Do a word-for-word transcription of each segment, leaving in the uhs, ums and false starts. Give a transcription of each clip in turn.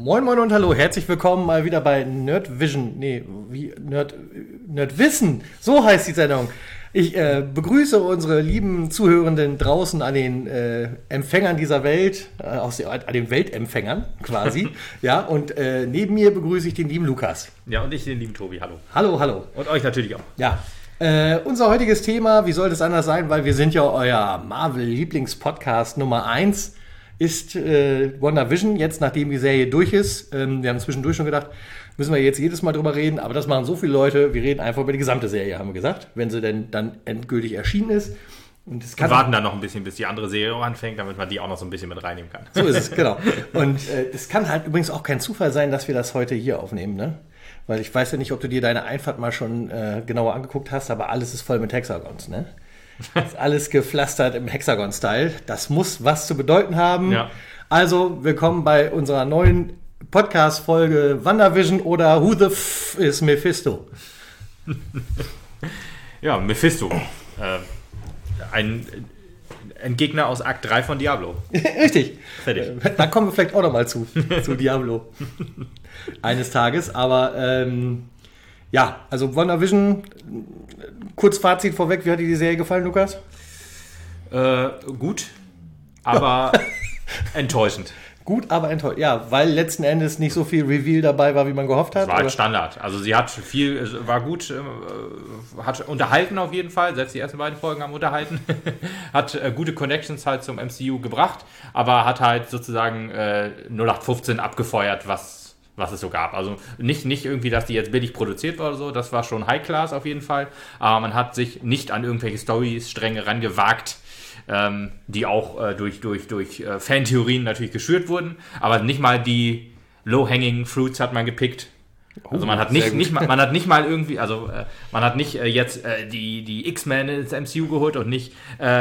Moin Moin und hallo, herzlich willkommen mal wieder bei Nerdvision, nee, wie, Nerd, Nerdwissen, so heißt die Sendung. Ich äh, begrüße unsere lieben Zuhörenden draußen an den äh, Empfängern dieser Welt, äh, aus der, an den Weltempfängern quasi, ja, und äh, neben mir begrüße ich den lieben Lukas. Ja, und ich den lieben Tobi, hallo. Hallo, hallo. Und euch natürlich auch. Ja. Äh, unser heutiges Thema, wie sollte es anders sein, weil wir sind ja euer Marvel-Lieblings-Podcast Nummer eins, ist äh, WandaVision, jetzt nachdem die Serie durch ist. Ähm, wir haben zwischendurch schon gedacht, müssen wir jetzt jedes Mal drüber reden, aber das machen so viele Leute, wir reden einfach über die gesamte Serie, haben wir gesagt, wenn sie denn dann endgültig erschienen ist. Und es kann wir warten dann noch ein bisschen, bis die andere Serie anfängt, damit man die auch noch so ein bisschen mit reinnehmen kann. So ist es, genau. Und es äh, kann halt übrigens auch kein Zufall sein, dass wir das heute hier aufnehmen, ne? Weil ich weiß ja nicht, ob du dir deine Einfahrt mal schon äh, genauer angeguckt hast, aber alles ist voll mit Hexagons, ne? Ist alles gepflastert im Hexagon-Style. Das muss was zu bedeuten haben. Ja. Also, willkommen bei unserer neuen Podcast-Folge WandaVision oder Who the F is Mephisto? Ja, Mephisto. Äh, ein, ein Gegner aus Akt drei von Diablo. Richtig. Fertig. Da kommen wir vielleicht auch noch mal zu, zu Diablo. Eines Tages, aber ähm, ja, also WandaVision, kurz Fazit vorweg, wie hat dir die Serie gefallen, Lukas? Äh, gut, aber enttäuschend. Gut, aber enttäuscht. Ja, weil letzten Endes nicht so viel Reveal dabei war, wie man gehofft hat. Das war halt oder? Standard. Also sie hat viel, war gut, hat unterhalten auf jeden Fall. Selbst die ersten beiden Folgen haben unterhalten. Hat äh, gute Connections halt zum M C U gebracht, aber hat halt sozusagen äh, null acht fünfzehn abgefeuert, was, was es so gab. Also nicht, nicht irgendwie, dass die jetzt billig produziert war oder so. Das war schon High Class auf jeden Fall. Aber man hat sich nicht an irgendwelche Storys-Stränge rangewagt, Ähm, die auch äh, durch, durch, durch äh, Fantheorien natürlich geschürt wurden, aber nicht mal die Low-Hanging Fruits hat man gepickt. Also man hat nicht, nicht mal, man hat nicht mal irgendwie, also äh, man hat nicht äh, jetzt äh, die, die X-Men ins M C U geholt und nicht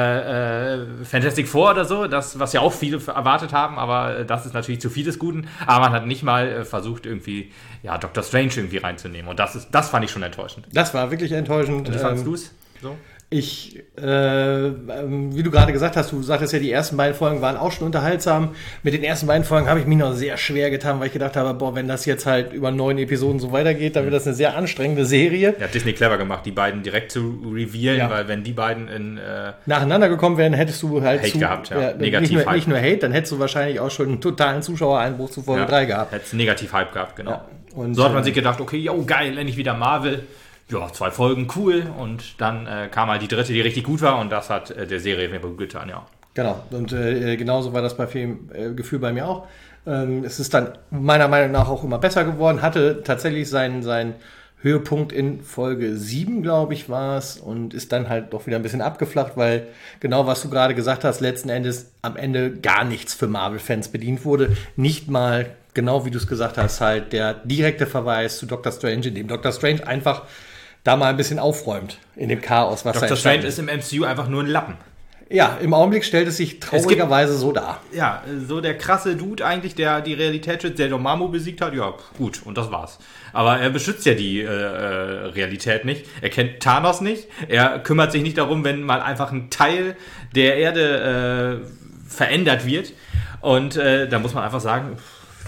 äh, äh, Fantastic Four oder so, das, was ja auch viele erwartet haben, aber äh, das ist natürlich zu viel des Guten, aber man hat nicht mal äh, versucht irgendwie, ja, Doctor Strange irgendwie reinzunehmen und das ist, das fand ich schon enttäuschend. Das war wirklich enttäuschend. Und wie fandest ähm, du es so? Ich, äh, wie du gerade gesagt hast, du sagtest ja, die ersten beiden Folgen waren auch schon unterhaltsam. Mit den ersten beiden Folgen habe ich mich noch sehr schwer getan, weil ich gedacht habe, boah, wenn das jetzt halt über neun Episoden so weitergeht, dann wird das eine sehr anstrengende Serie. Ja, Disney clever gemacht, die beiden direkt zu revealen, Ja. weil wenn die beiden in äh, Nacheinander gekommen wären, hättest du halt Hate zu, gehabt, ja. ja, Negativ nicht, nur, Hype. nicht nur Hate, dann hättest du wahrscheinlich auch schon einen totalen Zuschauereinbruch zu Folge ja, drei gehabt. hätte es negativ Hype gehabt, genau. Ja, und, so hat man äh, sich gedacht, okay, jo, geil, endlich wieder Marvel. Ja, zwei Folgen, cool. Und dann äh, kam halt die dritte, die richtig gut war und das hat äh, der Serie mir gut getan, ja. Genau, und äh, genauso war das bei Film äh, Gefühl bei mir auch. Ähm, es ist dann meiner Meinung nach auch immer besser geworden, hatte tatsächlich seinen, seinen Höhepunkt in Folge sieben, glaube ich, war es, und ist dann halt doch wieder ein bisschen abgeflacht, weil genau, was du gerade gesagt hast, letzten Endes am Ende gar nichts für Marvel-Fans bedient wurde. Nicht mal, genau wie du es gesagt hast, halt der direkte Verweis zu Doctor Strange, in dem Doctor Strange einfach da mal ein bisschen aufräumt in dem Chaos, was da Doctor entstanden Strange ist im M C U einfach nur ein Lappen. Ja, im Augenblick stellt es sich traurigerweise so dar. Ja, so der krasse Dude eigentlich, der die Realität schützt, der Dormammu besiegt hat, ja, gut, und das war's. Aber er beschützt ja die äh, äh, Realität nicht. Er kennt Thanos nicht. Er kümmert sich nicht darum, wenn mal einfach ein Teil der Erde äh, verändert wird. Und äh, da muss man einfach sagen,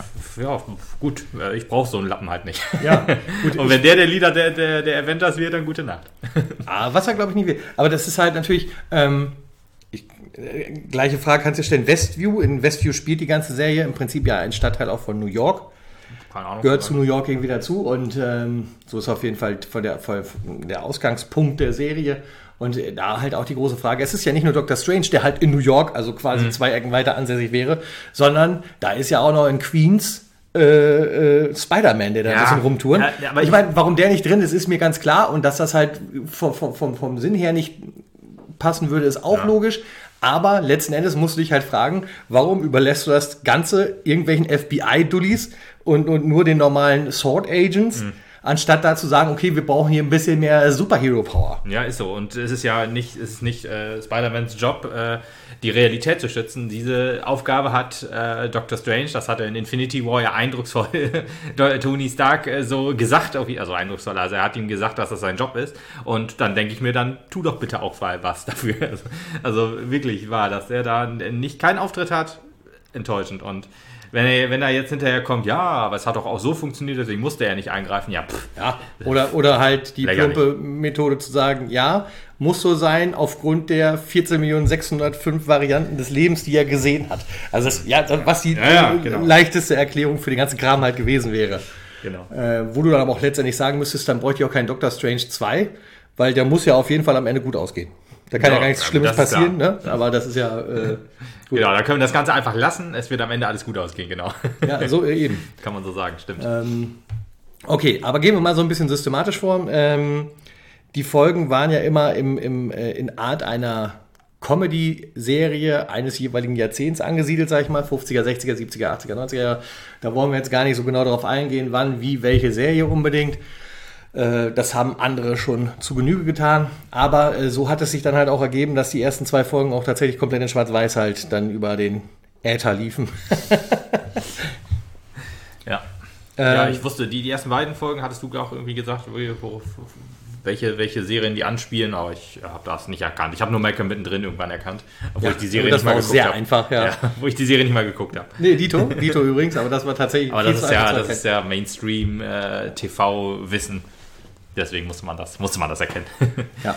ja, gut, ich brauche so einen Lappen halt nicht. Ja, gut, und wenn der der Leader der, der, der Avengers wird, dann gute Nacht. Ah, was er, glaube ich, nie will. Aber das ist halt natürlich, ähm, ich, äh, gleiche Frage kannst du stellen, Westview. In Westview spielt die ganze Serie im Prinzip ja ein Stadtteil auch von New York. Keine Ahnung. Gehört zu New York irgendwie dazu und ähm, so ist auf jeden Fall von der, von der Ausgangspunkt der Serie. Und da halt auch die große Frage, es ist ja nicht nur Doctor Strange, der halt in New York, also quasi mhm. zwei Ecken weiter ansässig wäre, sondern da ist ja auch noch in Queens äh, äh, Spider-Man, der da Ja. ein bisschen rumtouren. Ja, ja, aber ich ich- meine, warum der nicht drin ist, ist mir ganz klar. Und dass das halt vom, vom, vom, vom Sinn her nicht passen würde, ist auch Ja. logisch. Aber letzten Endes musst du dich halt fragen, warum überlässt du das Ganze irgendwelchen F B I-Dullis und, und nur den normalen Sword-Agents, Mhm. anstatt da zu sagen, okay, wir brauchen hier ein bisschen mehr Superhero-Power. Ja, ist so. Und es ist ja nicht, es ist nicht äh, Spider-Mans Job, äh, die Realität zu schützen. Diese Aufgabe hat äh, Doctor Strange, das hat er in Infinity War ja eindrucksvoll Tony Stark äh, so gesagt, also eindrucksvoll, also er hat ihm gesagt, dass das sein Job ist. Und dann denke ich mir, dann tu doch bitte auch mal was dafür. Also, also wirklich war, dass er da nicht keinen Auftritt hat, enttäuschend. Und wenn er, wenn er jetzt hinterher kommt, ja, aber es hat doch auch so funktioniert, deswegen musste er nicht eingreifen, ja, pff. Ja, oder, oder halt die Lächerlich. plumpe Methode zu sagen, ja, muss so sein, aufgrund der vierzehn Millionen sechshundertfünf Varianten des Lebens, die er gesehen hat. Also, das, ja, was die Ja, ja, genau. leichteste Erklärung für den ganzen Kram halt gewesen wäre. Genau. Äh, wo du dann aber auch letztendlich sagen müsstest, dann bräuchte ich auch keinen Doctor Strange zwei, weil der muss ja auf jeden Fall am Ende gut ausgehen. Da kann ja, ja gar nichts Schlimmes passieren, ne? Aber das ist ja äh, gut. Genau, da können wir das Ganze einfach lassen, es wird am Ende alles gut ausgehen, genau. Ja, so äh, eben. Kann man so sagen, stimmt. Ähm, okay, aber gehen wir mal so ein bisschen systematisch vor. Ähm, die Folgen waren ja immer im, im, äh, in Art einer Comedy-Serie eines jeweiligen Jahrzehnts angesiedelt, sag ich mal, fünfziger, sechziger, siebziger, achtziger, neunziger. Da wollen wir jetzt gar nicht so genau darauf eingehen, wann, wie, welche Serie unbedingt. Äh, das haben andere schon zu Genüge getan. Aber äh, so hat es sich dann halt auch ergeben, dass die ersten zwei Folgen auch tatsächlich komplett in Schwarz-Weiß halt dann über den Äther liefen. Ja. Ähm, ja, ich wusste, die, die ersten beiden Folgen hattest du auch irgendwie gesagt, wo, wo, welche, welche Serien die anspielen, aber ich habe das nicht erkannt. Ich habe nur Malcolm mittendrin irgendwann erkannt, obwohl ja, ich die Serie das nicht mal war auch geguckt sehr habe. einfach, ja. ja. Wo ich die Serie nicht mal geguckt habe. Nee, Dito, Dito übrigens, aber das war tatsächlich Aber viel das zu ist ja, einfach das zu ist ja Mainstream-T V-Wissen. Deswegen musste man das, musste man das erkennen. Ja.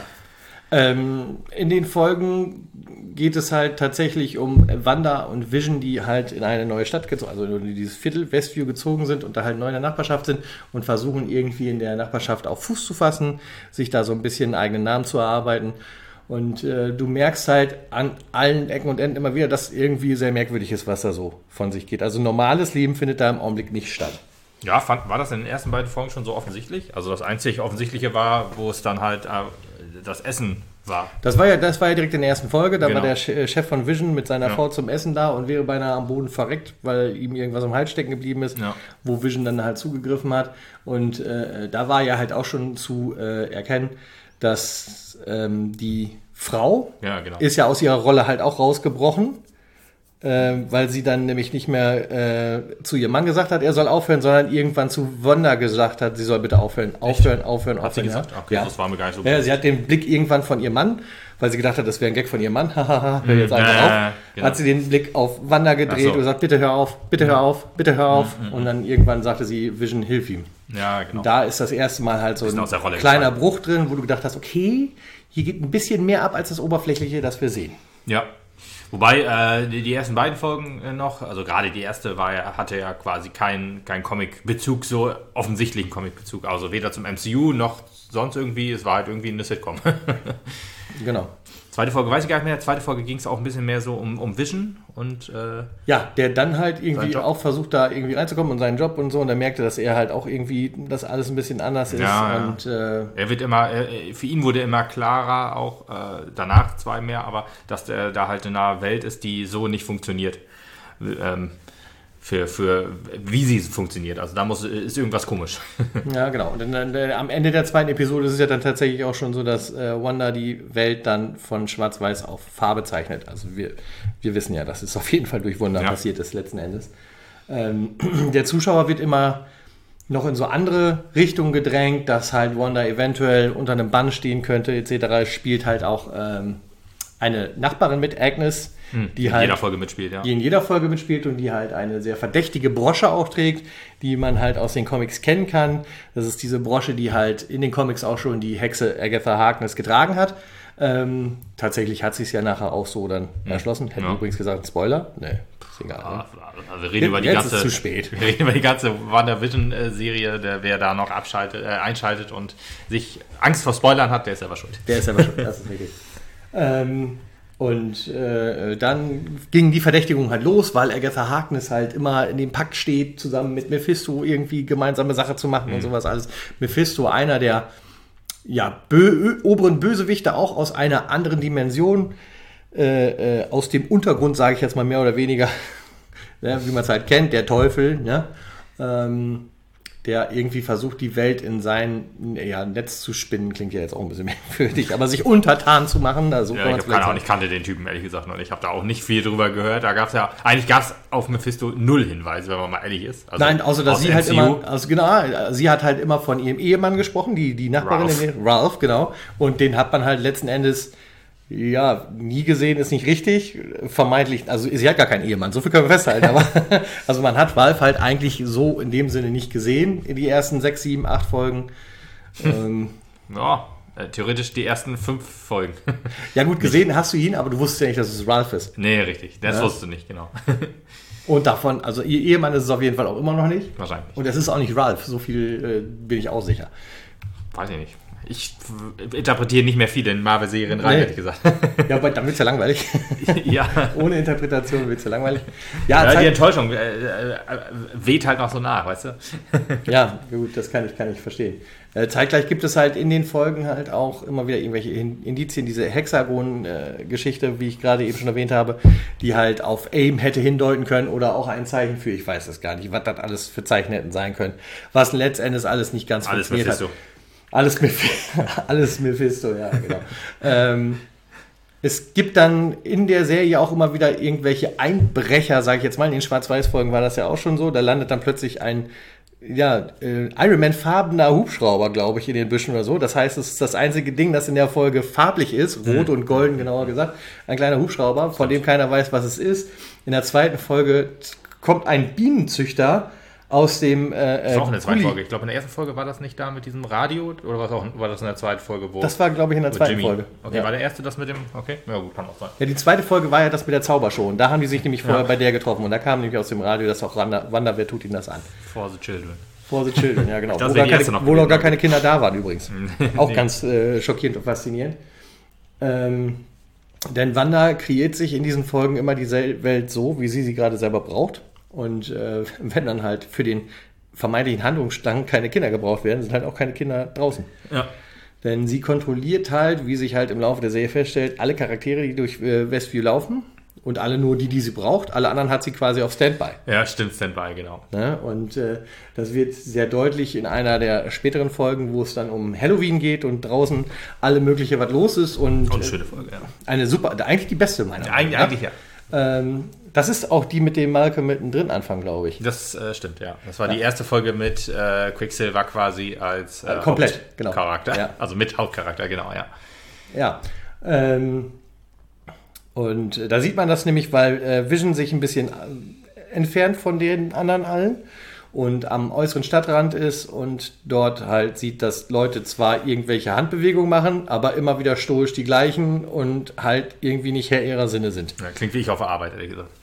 Ähm, in den Folgen geht es halt tatsächlich um Wanda und Vision, die halt in eine neue Stadt gezogen, also in dieses Viertel Westview gezogen sind und da halt neu in der Nachbarschaft sind und versuchen irgendwie in der Nachbarschaft auch Fuß zu fassen, sich da so ein bisschen einen eigenen Namen zu erarbeiten. Und äh, du merkst halt an allen Ecken und Enden immer wieder, dass irgendwie sehr merkwürdig ist, was da so von sich geht. Also normales Leben findet da im Augenblick nicht statt. Ja, fand, war das in den ersten beiden Folgen schon so offensichtlich? Also das einzig Offensichtliche war, wo es dann halt äh, das Essen war. Das war ja, das war ja direkt in der ersten Folge. Da Genau. war der Chef von Vision mit seiner Ja. Frau zum Essen da und wäre beinahe am Boden verreckt, weil ihm irgendwas am Hals stecken geblieben ist, Ja. wo Vision dann halt zugegriffen hat. Und äh, da war ja halt auch schon zu äh, erkennen, dass ähm, die Frau Ja, genau. ist ja aus ihrer Rolle halt auch rausgebrochen. Äh, weil sie dann nämlich nicht mehr äh, zu ihrem Mann gesagt hat, er soll aufhören, sondern irgendwann zu Wanda gesagt hat, sie soll bitte aufhören, aufhören, aufhören, aufhören. Hat sie gesagt? Ja. Okay, Ja. das war mir gar nicht so Ja, sie hat den Blick irgendwann von ihrem Mann, weil sie gedacht hat, das wäre ein Gag von ihrem Mann, hahaha, hör jetzt einfach Ja, auf. genau. Hat sie den Blick auf Wanda gedreht Ach so. und gesagt, bitte hör auf, bitte hör auf, bitte hör auf. Und dann irgendwann sagte sie, Vision, hilf ihm. Ja, genau. Und da ist das erste Mal halt so Bisschen ein aus der Rolle kleiner gefallen. Bruch drin, wo du gedacht hast, okay, hier geht ein bisschen mehr ab als das Oberflächliche, das wir sehen. Ja. Wobei äh, die, die ersten beiden Folgen äh, noch, also gerade die erste war ja, hatte ja quasi keinen kein Comic-Bezug, so offensichtlichen Comic-Bezug. Also weder zum M C U noch sonst irgendwie, es war halt irgendwie eine Sitcom. Genau. Zweite Folge weiß ich gar nicht mehr. Zweite Folge ging es auch ein bisschen mehr so um, um Vision und äh, Ja, der dann halt irgendwie Sein Job. auch versucht, da irgendwie reinzukommen und seinen Job und so. Und er merkte, dass er halt auch irgendwie, dass alles ein bisschen anders ist. Ja, ja. Und äh, er wird immer, äh, für ihn wurde immer klarer, auch äh, danach zwar mehr, aber dass der da halt in einer Welt ist, die so nicht funktioniert. Ähm, für, für wie sie funktioniert. Also da muss, ist irgendwas komisch. ja, genau. Und dann, dann, äh, am Ende der zweiten Episode ist es ja dann tatsächlich auch schon so, dass äh, Wanda die Welt dann von Schwarz-Weiß auf Farbe zeichnet. Also wir, wir wissen ja, dass es auf jeden Fall durch Wunder Ja. passiert ist letzten Endes. Ähm, der Zuschauer wird immer noch in so andere Richtungen gedrängt, dass halt Wanda eventuell unter einem Bann stehen könnte, et cetera. Spielt halt auch ähm, eine Nachbarin mit, Agnes, die in halt jeder Folge mitspielt, ja. die in jeder Folge mitspielt und die halt eine sehr verdächtige Brosche auch trägt, die man halt aus den Comics kennen kann. Das ist diese Brosche, die halt in den Comics auch schon die Hexe Agatha Harkness getragen hat. Ähm, tatsächlich hat sie es ja nachher auch so dann erschlossen. Hätten Ja. übrigens gesagt, Spoiler. Nee, ist egal. Ne? Also wir reden über die Jetzt ganze, ist es zu spät. Wir reden über die ganze WandaVision-Serie, der wer da noch abschaltet, äh, einschaltet und sich Angst vor Spoilern hat, der ist selber schuld. Der ist aber schon, das ist richtig. Ähm, und äh, dann ging die Verdächtigung halt los, weil Agatha Harkness halt immer in dem Pakt steht, zusammen mit Mephisto irgendwie gemeinsame Sache zu machen und sowas alles. Mephisto, einer der ja, bö oberen Bösewichte, auch aus einer anderen Dimension, äh, äh, aus dem Untergrund, sage ich jetzt mal mehr oder weniger, ne, wie man es halt kennt, der Teufel, ne? ähm, der irgendwie versucht, die Welt in sein ja, Netz zu spinnen, klingt ja jetzt auch ein bisschen merkwürdig, aber sich untertan zu machen. Also Ja, ich, hab keine Ahnung, ich kannte den Typen ehrlich gesagt noch nicht. Ich habe da auch nicht viel drüber gehört. Da gab es ja, eigentlich gab es auf Mephisto null Hinweise, wenn man mal ehrlich ist. Also Nein, außer dass aus sie halt M C U. immer, also genau, sie hat halt immer von ihrem Ehemann gesprochen, die, die Nachbarin, Ralph. in den, Ralph, genau, und den hat man halt letzten Endes Ja, nie gesehen ist nicht richtig. Vermeintlich, also sie hat gar keinen Ehemann, so viel können wir festhalten. Aber also man hat Valve halt eigentlich so in dem Sinne nicht gesehen in die ersten sechs, sieben, acht Folgen. ähm, ja, äh, theoretisch die ersten fünf Folgen. Ja gut, gesehen nicht. Hast du ihn, aber du wusstest ja nicht, dass es Ralph ist. Nee, richtig, das ja. wusstest du nicht, genau. Und davon, also ihr Ehemann ist es auf jeden Fall auch immer noch nicht. Wahrscheinlich. Und es ist auch nicht Ralph, so viel äh, bin ich auch sicher. Weiß ich nicht. Ich interpretiere nicht mehr viel in Marvel-Serien rein, nee. ehrlich gesagt. Ja, aber dann wird es ja langweilig. Ja. Ohne Interpretation wird es ja langweilig. Ja, ja die Enttäuschung äh, äh, weht halt noch so nach, weißt du? Ja, gut, das kann ich, kann ich verstehen. Äh, zeitgleich gibt es halt in den Folgen halt auch immer wieder irgendwelche Indizien, diese Hexagon-Geschichte, äh, wie ich gerade eben schon erwähnt habe, die halt auf AIM hätte hindeuten können oder auch ein Zeichen für, ich weiß es gar nicht, was das alles für Zeichen hätten sein können, was letztendlich alles nicht ganz alles funktioniert Mephisto. hat. Alles Mephisto. Alles Mephisto, ja, genau. ähm, es gibt dann in der Serie auch immer wieder irgendwelche Einbrecher, sage ich jetzt mal, in den Schwarz-Weiß-Folgen war das ja auch schon so, da landet dann plötzlich ein ja, äh, Iron Man-farbener Hubschrauber, glaube ich, in den Büschen oder so. Das heißt, es ist das einzige Ding, das in der Folge farblich ist, rot mhm. und golden, genauer gesagt. Ein kleiner Hubschrauber, von dem keiner weiß, was es ist. In der zweiten Folge kommt ein Bienenzüchter aus dem... Äh, das war auch in der zweiten Folge. Ich glaube, in der ersten Folge war das nicht da mit diesem Radio, oder war das, auch, war das in der zweiten Folge? Wo das war, glaube ich, in der zweiten Jimmy. Folge. Okay, ja. War der erste das mit dem... Okay, ja gut, kann auch sein. Ja, die zweite Folge war ja das mit der Zaubershow. Und da haben die sich nämlich vorher ja. bei der getroffen. Und da kam nämlich aus dem Radio, dass auch Wanda, Wanda, wer tut ihnen das an? For the Children. For the Children, ja genau. Das wo gar keine, noch wo noch gar keine Kinder da waren übrigens. Auch nee. ganz äh, schockierend und faszinierend. Ähm, denn Wanda kreiert sich in diesen Folgen immer die Welt so, wie sie sie gerade selber braucht. Und äh, wenn dann halt für den vermeintlichen Handlungsstrang keine Kinder gebraucht werden, sind halt auch keine Kinder draußen. Ja. Denn sie kontrolliert halt, wie sich halt im Laufe der Serie feststellt, alle Charaktere, die durch äh, Westview laufen. Und alle nur die, die sie braucht. Alle anderen hat sie quasi auf Standby. Ja, stimmt, Standby, genau. Ne? Und äh, das wird sehr deutlich in einer der späteren Folgen, wo es dann um Halloween geht und draußen alle mögliche was los ist. Und, und schöne Folge, ja. Eine super, eigentlich die beste meiner ja, Meinung nach. Eigentlich, ja. Ähm, das ist auch die mit dem Malcolm mittendrin Anfang, glaube ich. Das äh, stimmt, ja. Das war ja. die erste Folge mit äh, Quicksilver quasi als äh, komplett, genau. Hauptcharakter. Ja. Also mit Hauptcharakter, genau, ja. Ja, ähm, und äh, da sieht man das nämlich, weil äh, Vision sich ein bisschen äh, entfernt von den anderen allen und am äußeren Stadtrand ist und dort halt sieht, dass Leute zwar irgendwelche Handbewegungen machen, aber immer wieder stoisch die gleichen und halt irgendwie nicht Herr ihrer Sinne sind. Ja, klingt wie ich auf der Arbeit, ehrlich gesagt.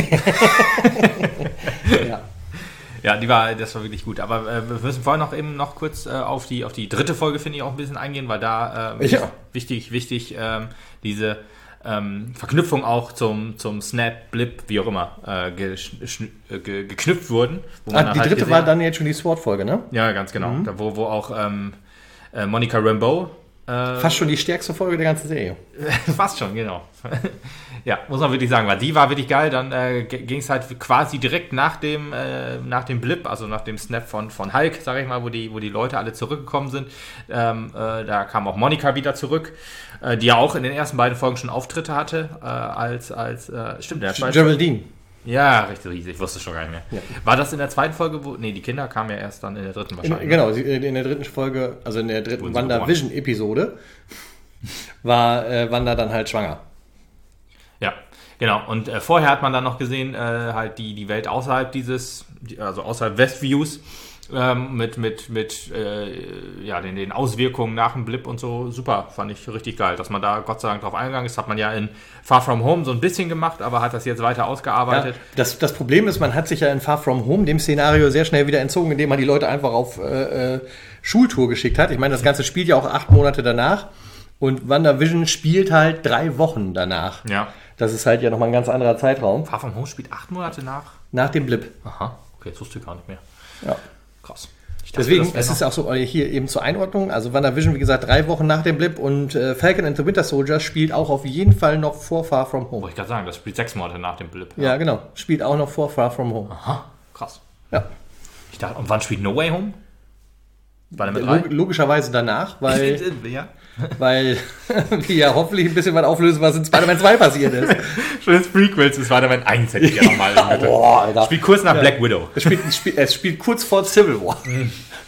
Ja. Ja, die war, das war wirklich gut. Aber äh, wir müssen vorher noch eben noch kurz äh, auf, die, auf die dritte Folge, finde ich, auch ein bisschen eingehen, weil da ähm, ja. wichtig, wichtig ähm, diese ähm, Verknüpfung auch zum, zum Snap, Blip, wie auch immer, äh, ge, ge, geknüpft wurden. Wo man ah, die halt dritte gesehen war hat. dann jetzt schon die SWORD-Folge, ne? Ja, ganz genau. Mhm. Da, wo, wo auch ähm, äh, Monica Rambeau äh, fast schon die stärkste Folge der ganzen Serie. Fast schon, genau. Ja, muss man wirklich sagen, weil die war wirklich geil. Dann äh, ging es halt quasi direkt nach dem, äh, nach dem Blip, also nach dem Snap von, von Hulk, sage ich mal, wo die, wo die Leute alle zurückgekommen sind. Ähm, äh, da kam auch Monica wieder zurück, äh, die ja auch in den ersten beiden Folgen schon Auftritte hatte, äh, als, als äh, stimmt, der zweite Geraldine. Ja, richtig riesig, ich wusste schon gar nicht mehr. Ja. War das in der zweiten Folge, wo, nee, die Kinder kamen ja erst dann in der dritten wahrscheinlich. In, genau, in der dritten Folge, also in der dritten WandaVision-Episode, war äh, Wanda dann halt schwanger. Ja, genau. Und äh, vorher hat man dann noch gesehen, äh, halt die, die Welt außerhalb dieses, also außerhalb Westviews, ähm, mit, mit, mit äh, ja, den, den Auswirkungen nach dem Blip und so. Super, fand ich richtig geil, dass man da Gott sei Dank drauf eingegangen ist. Hat man ja in Far From Home so ein bisschen gemacht, aber hat das jetzt weiter ausgearbeitet. Ja, das, das Problem ist, man hat sich ja in Far From Home dem Szenario sehr schnell wieder entzogen, indem man die Leute einfach auf äh, Schultour geschickt hat. Ich meine, das Ganze spielt ja auch acht Monate danach. Und WandaVision spielt halt drei Wochen danach. Ja. Das ist halt ja nochmal ein ganz anderer Zeitraum. Far From Home spielt acht Monate nach? Nach dem Blip. Aha, okay, das wusste ich gar nicht mehr. Ja. Krass. Dachte, deswegen, es ist auch so hier eben zur Einordnung, also WandaVision, wie gesagt, drei Wochen nach dem Blip und äh, Falcon and the Winter Soldier spielt auch auf jeden Fall noch vor Far From Home. Wollte ich gerade sagen, das spielt sechs Monate nach dem Blip. Ja. ja, genau. Spielt auch noch vor Far From Home. Aha, krass. Ja. Ich dachte, und wann spielt No Way Home? War der mit Log- logischerweise danach, weil, ja. weil wir ja hoffentlich ein bisschen was auflösen, was in Spider-Man zwei passiert ist. Schönes Prequels in Spider-Man eins hätte ich ja nochmal in Mitte. Boah, Alter. Spielt kurz nach ja. Black Widow. Es spielt, es, spielt, es spielt kurz vor Civil War. Mhm.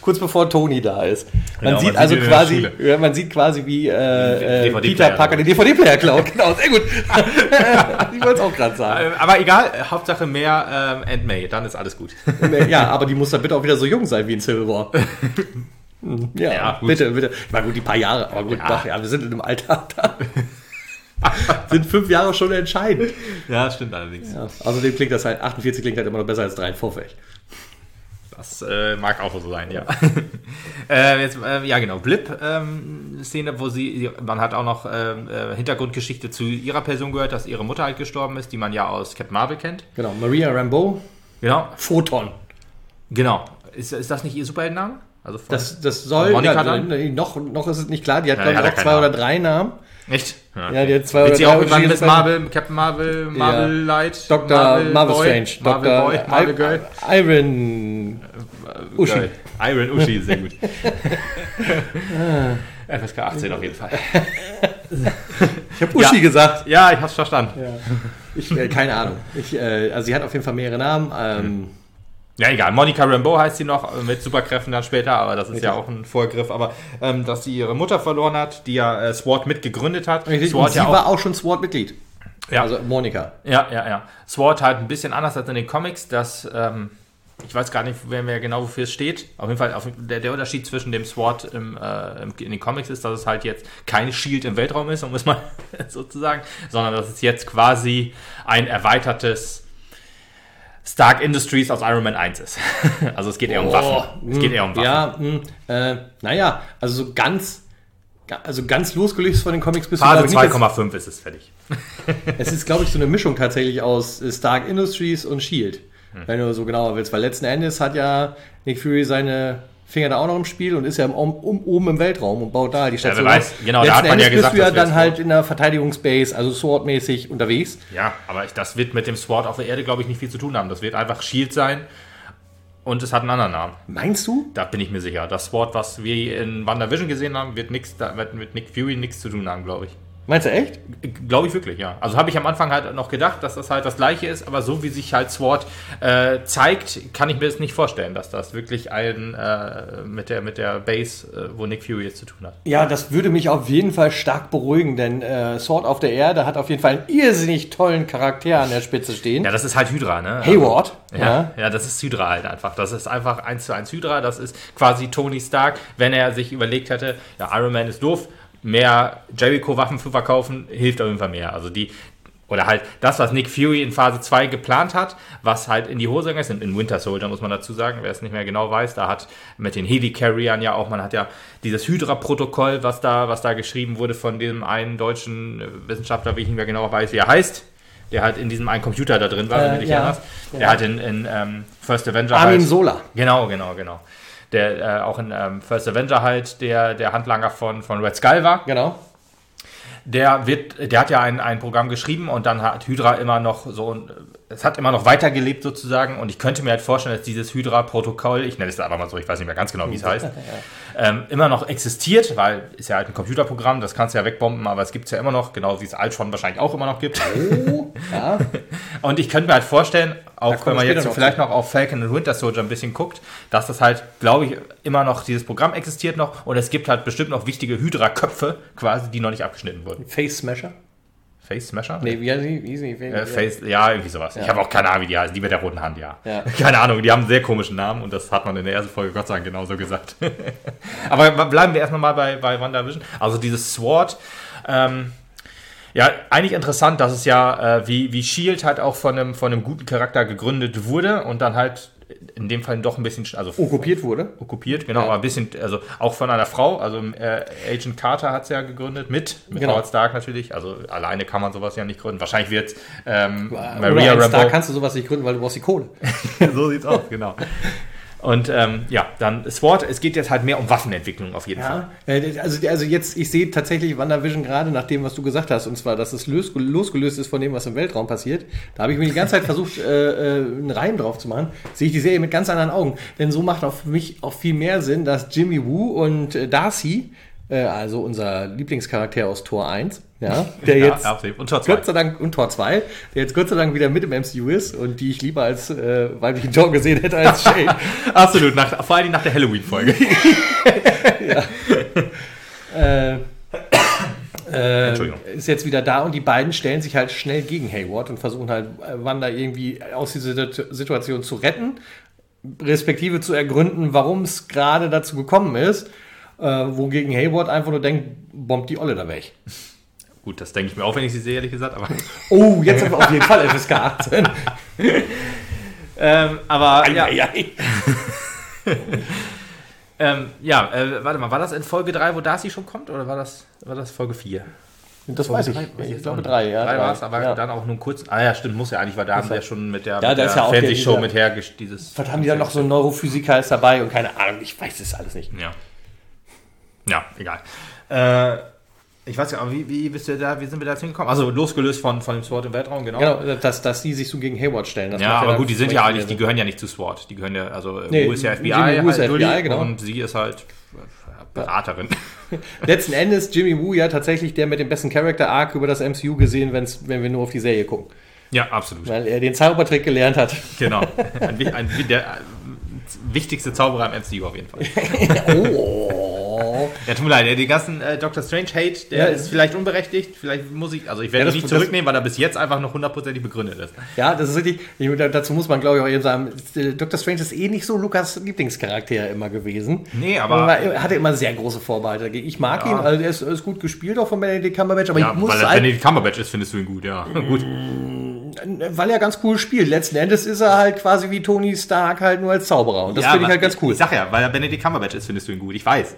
kurz bevor Tony da ist. Man Genau, sieht man also sieht ihn in quasi, der ja, man sieht quasi wie äh, äh, Peter D V D-Player Parker den D V D-Player klaut. Genau, sehr gut. Ich wollte es auch gerade sagen. Aber egal, Hauptsache mehr ähm, Aunt May, dann ist alles gut. Ja, aber die muss dann bitte auch wieder so jung sein wie in Civil War. Ja, Ja, gut. bitte, bitte. Ich meine, gut, die paar Jahre, aber gut, Ja. doch, ja, wir sind in einem Alter da. Sind fünf Jahre schon entscheidend. Ja, stimmt allerdings. Ja, außerdem klingt das halt, achtundvierzig klingt halt immer noch besser als dreiundvierzig. Das äh, mag auch so sein, ja. äh, jetzt, äh, ja, genau, Blip-Szene, ähm, wo sie, man hat auch noch ähm, äh, Hintergrundgeschichte zu ihrer Person gehört, dass ihre Mutter halt gestorben ist, die man ja aus Captain Marvel kennt. Genau, Maria Rambeau, Genau, Photon. genau. Ist, ist das nicht ihr Superheldenname? Also von Das, das soll, Monica ja, dann? nee, noch, noch ist es nicht klar, die hat, Ja, glaube ich, die hat auch ja zwei keinen oder Namen. drei Namen. Echt? Ja, die hat zwei Wird oder sie drei auch irgendwann unterschiedliche Miss Marvel, Captain Marvel, Marvel Ja. Light, Doktor Marvel Boy, Strange, Marvel Doktor Boy, Marvel Girl. Iron Uschi. Geil. Iron Uschi, sehr gut. F S K achtzehn auf jeden Fall. Ich habe Uschi Ja. gesagt. Ja, ich hab's verstanden. Ja. Ich, äh, keine Ahnung. Ich, äh, also sie hat auf jeden Fall mehrere Namen. Ähm, Ja, egal. Monica Rambeau heißt sie noch, äh, mit Superkräften dann später, aber das ist Richtig. ja auch ein Vorgriff. Aber ähm, dass sie ihre Mutter verloren hat, die ja äh, SWORD mitgegründet hat. Richtig, und SWORD sie ja auch, war auch schon SWORD-Mitglied. ja, Also Monika. ja, ja, ja. SWORD halt ein bisschen anders als in den Comics, dass, ähm, ich weiß gar nicht mehr, mehr genau, wofür es steht. Auf jeden Fall, auf, der, der Unterschied zwischen dem SWORD im, äh, im, in den Comics ist, dass es halt jetzt kein Shield im Weltraum ist, um es mal so zu sagen, sondern dass es jetzt quasi ein erweitertes Stark Industries aus Iron Man eins ist. Also es geht eher um Waffen. Es geht eher um Waffen. Ja, mh, äh, naja, also so ganz, ga- also ganz losgelöst von den Comics bist Phase du, glaub zwei ich, Komma fünf ist es fertig. nicht. Es ist, glaube ich, so eine Mischung tatsächlich aus äh, Stark Industries und Shield. Hm. Wenn du so genauer willst. Weil letzten Endes hat ja Nick Fury seine Finger da auch noch im Spiel und ist ja im, um, um, oben im Weltraum und baut da die Station. wer weiß. Genau, da letzten hat man Endes ja gesagt, bist du ja dass wir dann jetzt halt in der Verteidigungsbase, also Sword-mäßig unterwegs. Ja, aber ich, das wird mit dem SWORD auf der Erde, glaube ich, nicht viel zu tun haben. Das wird einfach Shield sein und es hat einen anderen Namen. Meinst du? Da bin ich mir sicher. Das SWORD, was wir in WandaVision gesehen haben, wird nix, da wird mit Nick Fury nichts zu tun haben, glaube ich. Meinst du echt? Glaube ich wirklich, ja. Also habe ich am Anfang halt noch gedacht, dass das halt das Gleiche ist, aber so wie sich halt SWORD äh, zeigt, kann ich mir das nicht vorstellen, dass das wirklich ein äh, mit der mit der Base, äh, wo Nick Fury jetzt zu tun hat. Ja, das würde mich auf jeden Fall stark beruhigen, denn äh, Sword auf der Erde hat auf jeden Fall einen irrsinnig tollen Charakter an der Spitze stehen. Ja, das ist halt Hydra, ne? Hayward. Ja, ja, ja, das ist Hydra halt einfach. Das ist einfach eins zu eins Hydra. Das ist quasi Tony Stark, wenn er sich überlegt hätte, ja, Iron Man ist doof, mehr Jericho-Waffen zu verkaufen, hilft auf jeden Fall mehr. Also die, oder halt das, was Nick Fury in Phase zwei geplant hat, was halt in die Hose gegangen ist, in Winter Soldier muss man dazu sagen, wer es nicht mehr genau weiß, da hat mit den Helicarriern ja auch, man hat ja dieses Hydra-Protokoll, was da, was da geschrieben wurde von dem einen deutschen Wissenschaftler, wie ich nicht mehr genau weiß, wie er heißt, der halt in diesem einen Computer da drin war, wenn Äh, du dich ja. erinnerst. Der Ja. hat in, in ähm, First Avenger Armin halt, Sola. Genau, genau, genau. Der äh, auch in ähm, First Avenger halt der, der Handlanger von, von Red Skull war. Genau. Der wird, der hat ja ein, ein Programm geschrieben und dann hat Hydra immer noch so, ein- es hat immer noch weitergelebt sozusagen und ich könnte mir halt vorstellen, dass dieses Hydra-Protokoll, ich nenne es einfach mal so, ich weiß nicht mehr ganz genau, wie es heißt, ähm, immer noch existiert, weil ist ja halt ein Computerprogramm, das kannst du ja wegbomben, aber es gibt es ja immer noch, genau wie es Ultron wahrscheinlich auch immer noch gibt. Oh, ja. Und ich könnte mir halt vorstellen, auch kommen wenn man wir jetzt später noch vielleicht zu. noch auf Falcon und Winter Soldier ein bisschen guckt, dass das halt, glaube ich, immer noch, dieses Programm existiert noch und es gibt halt bestimmt noch wichtige Hydra-Köpfe quasi, die noch nicht abgeschnitten wurden. Face Smasher? Face Smasher? Nee, wie heißt sie? Wie ist sie? Äh, Face, ja, irgendwie sowas. Ich habe auch keine Ahnung, wie die heißen. Die mit der roten Hand, ja. Ja. Keine Ahnung, die haben einen sehr komischen Namen und das hat man in der ersten Folge Gott sei Dank genauso gesagt. Aber bleiben wir erstmal mal bei, bei WandaVision. Also dieses SWORD, ähm, ja, eigentlich interessant, dass es ja äh, wie, wie Shield halt auch von einem, von einem guten Charakter gegründet wurde und dann halt in dem Fall doch ein bisschen, also okkupiert wurde. okkupiert, genau, Ja. aber ein bisschen, also auch von einer Frau, also äh, Agent Carter hat es ja gegründet, mit, mit Genau. Howard Stark natürlich, also alleine kann man sowas ja nicht gründen, wahrscheinlich wird ähm, Maria Maria Rambeau. Da Rambeau, kannst du sowas nicht gründen, weil du brauchst die Kohle. so sieht's aus, genau. Und ähm, ja, dann SWORD, es geht jetzt halt mehr um Waffenentwicklung auf jeden Fall. Ja, äh, also, also jetzt, ich sehe tatsächlich WandaVision gerade nach dem, was du gesagt hast, und zwar, dass es los, losgelöst ist von dem, was im Weltraum passiert. Da habe ich mir die ganze Zeit versucht, äh, äh, einen Reim drauf zu machen. Sehe ich die Serie mit ganz anderen Augen. Denn so macht auch für mich auch viel mehr Sinn, dass Jimmy Woo und äh, Darcy äh, also unser Lieblingscharakter aus Tor eins, ja, der Ja, jetzt absolut. Und Tor zwei. Gott sei Dank, und Tor zwei, der jetzt Gott sei Dank wieder mit im M C U ist und die ich lieber als äh, weiblichen Tor gesehen hätte als Shane. Absolut, nach, vor allem nach der Halloween-Folge. ja. äh, äh, ist jetzt wieder da und die beiden stellen sich halt schnell gegen Hayward und versuchen halt Wanda irgendwie aus dieser Situation zu retten, respektive zu ergründen, warum es gerade dazu gekommen ist, äh, wogegen Hayward einfach nur denkt, bombt die Olle da weg. Gut, das denke ich mir auch, wenn ich sie sehe, ehrlich gesagt. Aber oh, jetzt haben wir auf jeden Fall F S K achtzehn. ähm, aber Ei, ja, ei, ei. ähm, ja äh, warte mal, war das in Folge drei, wo Darcy schon kommt, oder war das, war das Folge vier? Das Folge weiß ich. drei, Ich, ich glaube auch drei, ja. Drei drei. war es, aber ja. dann auch nur kurz. Ah ja, stimmt, muss ja eigentlich, weil da haben sie ja schon mit der, Ja, mit da ist der ja auch Fernsehshow der- mit her dieses. Was haben die dann noch so ein Neurophysiker ist dabei und keine Ahnung, ich weiß es alles nicht. Ja. Ja, egal. Äh, ich weiß ja, aber wie, wie bist du da, wie sind wir da jetzt hingekommen? Also losgelöst von, von dem SWORD im Weltraum, genau. Genau, dass, dass die sich so gegen Hayward stellen. Das Ja, macht aber dann gut, die sind ja vielleicht eigentlich, die mehr gehören ja nicht zu SWORD. Die gehören ja, also Nee, U ist ja F B I, Jimmy Woo ist halt F B I, Dully, genau. und sie ist halt Beraterin. Sinn. Letzten Endes Jimmy Woo ja tatsächlich der mit dem besten Character-Arc über das M C U gesehen, wenn's, wenn wir nur auf die Serie gucken. Ja, absolut. Weil er den Zaubertrick gelernt hat. Genau. Ein, wi- ein, der äh, wichtigste Zauberer im M C U auf jeden Fall. Oh. Ja, tut mir leid, der- den ganzen äh, Doctor Strange Hate, der Ja, ist vielleicht unberechtigt, vielleicht muss ich, also ich werde Ja, ihn das- nicht das- zurücknehmen, weil er bis jetzt einfach noch hundertprozentig begründet ist. Ja, das ist richtig. Ich, dazu muss man, glaube ich, auch eben sagen, Doctor Strange ist eh nicht so Lukas Lieblingscharakter immer gewesen. Nee, aber- Er hatte immer sehr große Vorbehalte dagegen. Ich mag Ja. ihn, also er ist, er ist gut gespielt auch von Benedict Cumberbatch, aber Ja, ich muss weil er halt, Benedict Cumberbatch ist, findest du ihn gut, ja. Gut. weil er ganz cool spielt. Letzten Endes ist er halt quasi wie Tony Stark halt nur als Zauberer und das Ja, finde ich aber halt ganz cool. Ich sag ja, weil er Benedict Cumberbatch ist, findest du ihn gut, ich weiß.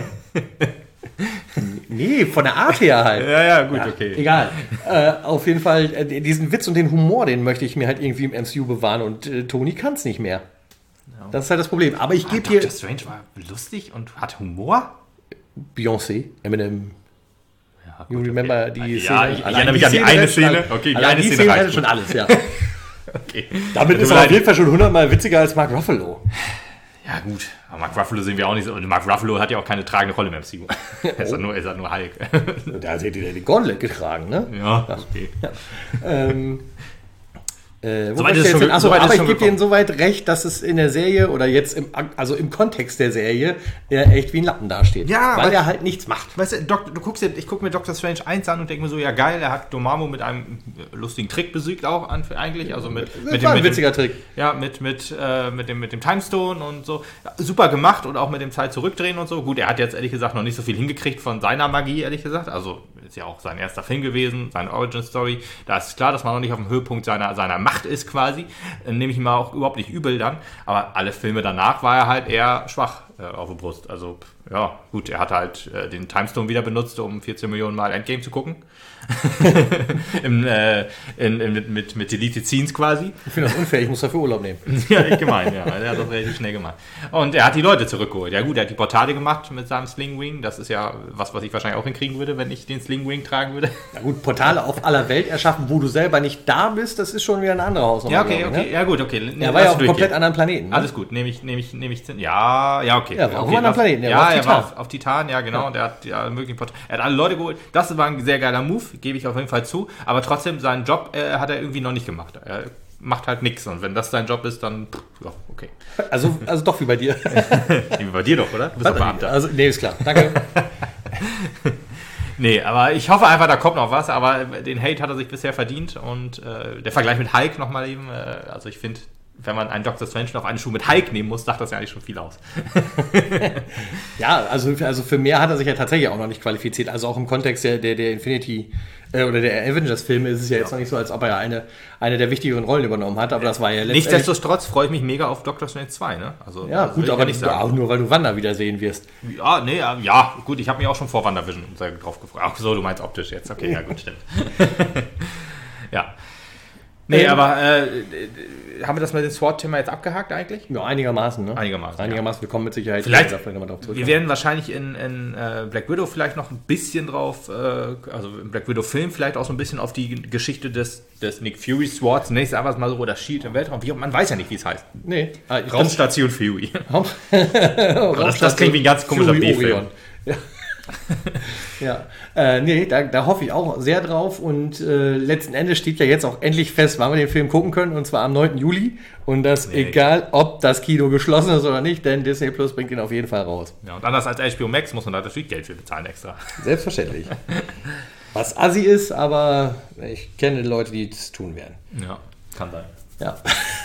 Nee, von der Art her halt. Ja, ja, gut, okay. Egal. Äh, auf jeden Fall, äh, diesen Witz und den Humor, den möchte ich mir halt irgendwie im M C U bewahren und äh, Tony kann es nicht mehr. Das ist halt das Problem. Aber ich gebe hier Doctor Strange war lustig und hat Humor. Beyoncé, Eminem. Ja, You gut, remember okay. die Ja, Szene? ich Allein erinnere mich an die eine rettet schon Szene. alles. Okay, die Allein eine die Szene Szene reicht rettet schon alles, ja. Okay. Damit ist Tut mir er auf leid. jeden Fall schon hundertmal witziger als Mark Ruffalo. Ja, gut. Aber Mark Ruffalo sehen wir auch nicht so. Und Mark Ruffalo hat ja auch keine tragende Rolle im M C U. Er ist ja nur, er ist ja nur Hulk. Da hat er den Gauntlet getragen, ne? Ja, okay. Ähm, äh, wo Soweit war ich ist es jetzt schon hin? ge- Achso, soweit ist aber ich schon gebe dir gekommen. insoweit recht, dass es in der Serie oder jetzt im, also im Kontext der Serie ja echt wie ein Lappen dasteht. Ja, weil weil- er halt nichts macht. Weißt du, Doc, du guckst dir, ich gucke mir Doctor Strange eins an und denke mir so, ja geil, er hat Dormammu mit einem lustigen Trick besiegt auch an, eigentlich. Also mit, Das mit war dem, ein mit witziger dem, Trick. Ja, mit, mit, äh, mit, dem, mit dem Timestone und so. Ja, super gemacht und auch mit dem Zeit zurückdrehen und so. Gut, er hat jetzt ehrlich gesagt noch nicht so viel hingekriegt von seiner Magie, ehrlich gesagt. Also ist ja auch sein erster Film gewesen, seine Origin-Story. Da ist klar, dass man noch nicht auf dem Höhepunkt seiner, seiner Macht ist quasi. Äh, Nehme ich ihm auch überhaupt nicht übel dann. Aber alle Filme danach war er halt eher schwach äh, auf der Brust. Also ja, gut, er hat halt äh, den Timestone wieder benutzt, um vierzehn Millionen Mal Endgame zu gucken. Im, äh, in, in, mit, mit, mit Deleted Scenes quasi. Ich finde das unfair, ich muss dafür Urlaub nehmen. Ja, echt gemein, ja. Er hat das relativ schnell gemacht. Und er hat die Leute zurückgeholt. Ja gut, er hat die Portale gemacht mit seinem Sling Wing. Das ist ja was, was ich wahrscheinlich auch hinkriegen würde, wenn ich den Sling Wing tragen würde. Ja gut, Portale auf aller Welt erschaffen, wo du selber nicht da bist, das ist schon wieder eine andere Hausnummer. Ja, okay, glaube ich, okay. Ne? Ja gut, okay. Nee, Er war ja lass auf einem komplett durchgehen. anderen Planeten. Ne? Alles gut, nehme ich, nehme ich, nehme ich, ja, ja, okay. Ja, war auf okay, einem anderen lass- Planeten, er Ja, war auf er Titan. war auf, auf Titan, ja, genau, und er hat ja möglichen Port- er hat alle Leute geholt. Das war ein sehr geiler Move, gebe ich auf jeden Fall zu, aber trotzdem, seinen Job äh, hat er irgendwie noch nicht gemacht. Er macht halt nichts und wenn das sein Job ist, dann, pff, ja, okay. Also, also doch wie bei dir. Wie bei dir doch, oder? Du bist doch Beamter. Also, nee, ist klar. Danke. Nee, aber ich hoffe einfach, da kommt noch was, aber den Hate hat er sich bisher verdient und äh, der Vergleich mit Hulk nochmal eben, äh, also ich finde, wenn man einen Doctor Strange auf einen Schuh mit Hulk nehmen muss, sagt das ja eigentlich schon viel aus. Ja, also, also für mehr hat er sich ja tatsächlich auch noch nicht qualifiziert. Also auch im Kontext der, der, der Infinity äh, oder der Avengers-Filme ist es ja jetzt noch nicht so, als ob er eine, eine der wichtigeren Rollen übernommen hat, aber das war ja letztendlich... Nichtsdestotrotz freue ich mich mega auf Doctor Strange zwei, ne? Also, Ja, das gut, will ich aber nicht nicht auch nur, weil du Wanda wiedersehen wirst. Ja, nee, ja, ja, gut, ich habe mich auch schon vor WandaVision sehr drauf gefreut. Ach so, du meinst optisch jetzt. Okay, ja gut, stimmt. Ja. Nee, Ähm, aber äh, haben wir das mit dem SWORD-Thema jetzt abgehakt eigentlich? Ja, einigermaßen, ne? Einigermaßen, Einigermaßen, wir kommen mit Sicherheit Vielleicht- später nochmal drauf zurück. Wir werden wahrscheinlich in, in äh, Black Widow vielleicht noch ein bisschen drauf, äh, also im Black Widow-Film vielleicht auch so ein bisschen auf die Geschichte des, des Nick Fury Swords, nächstes einfach mal so, oder Shield im Weltraum, wie, man weiß ja nicht, wie es heißt. Nee. Ah, ich Raumstation Fury. Raum, das, das klingt wie ein ganz komischer Fury B-Film. Orion. Ja. Ja, äh, nee, da, da hoffe ich auch sehr drauf und äh, letzten Endes steht ja jetzt auch endlich fest, wann wir den Film gucken können und zwar am neunten Juli und das nee. egal, ob das Kino geschlossen ist oder nicht, denn Disney Plus bringt ihn auf jeden Fall raus. Ja, und anders als H B O Max muss man da natürlich Geld für bezahlen extra. Selbstverständlich. Was assi ist, aber ich kenne Leute, die es tun werden. Ja, kann sein. Ja.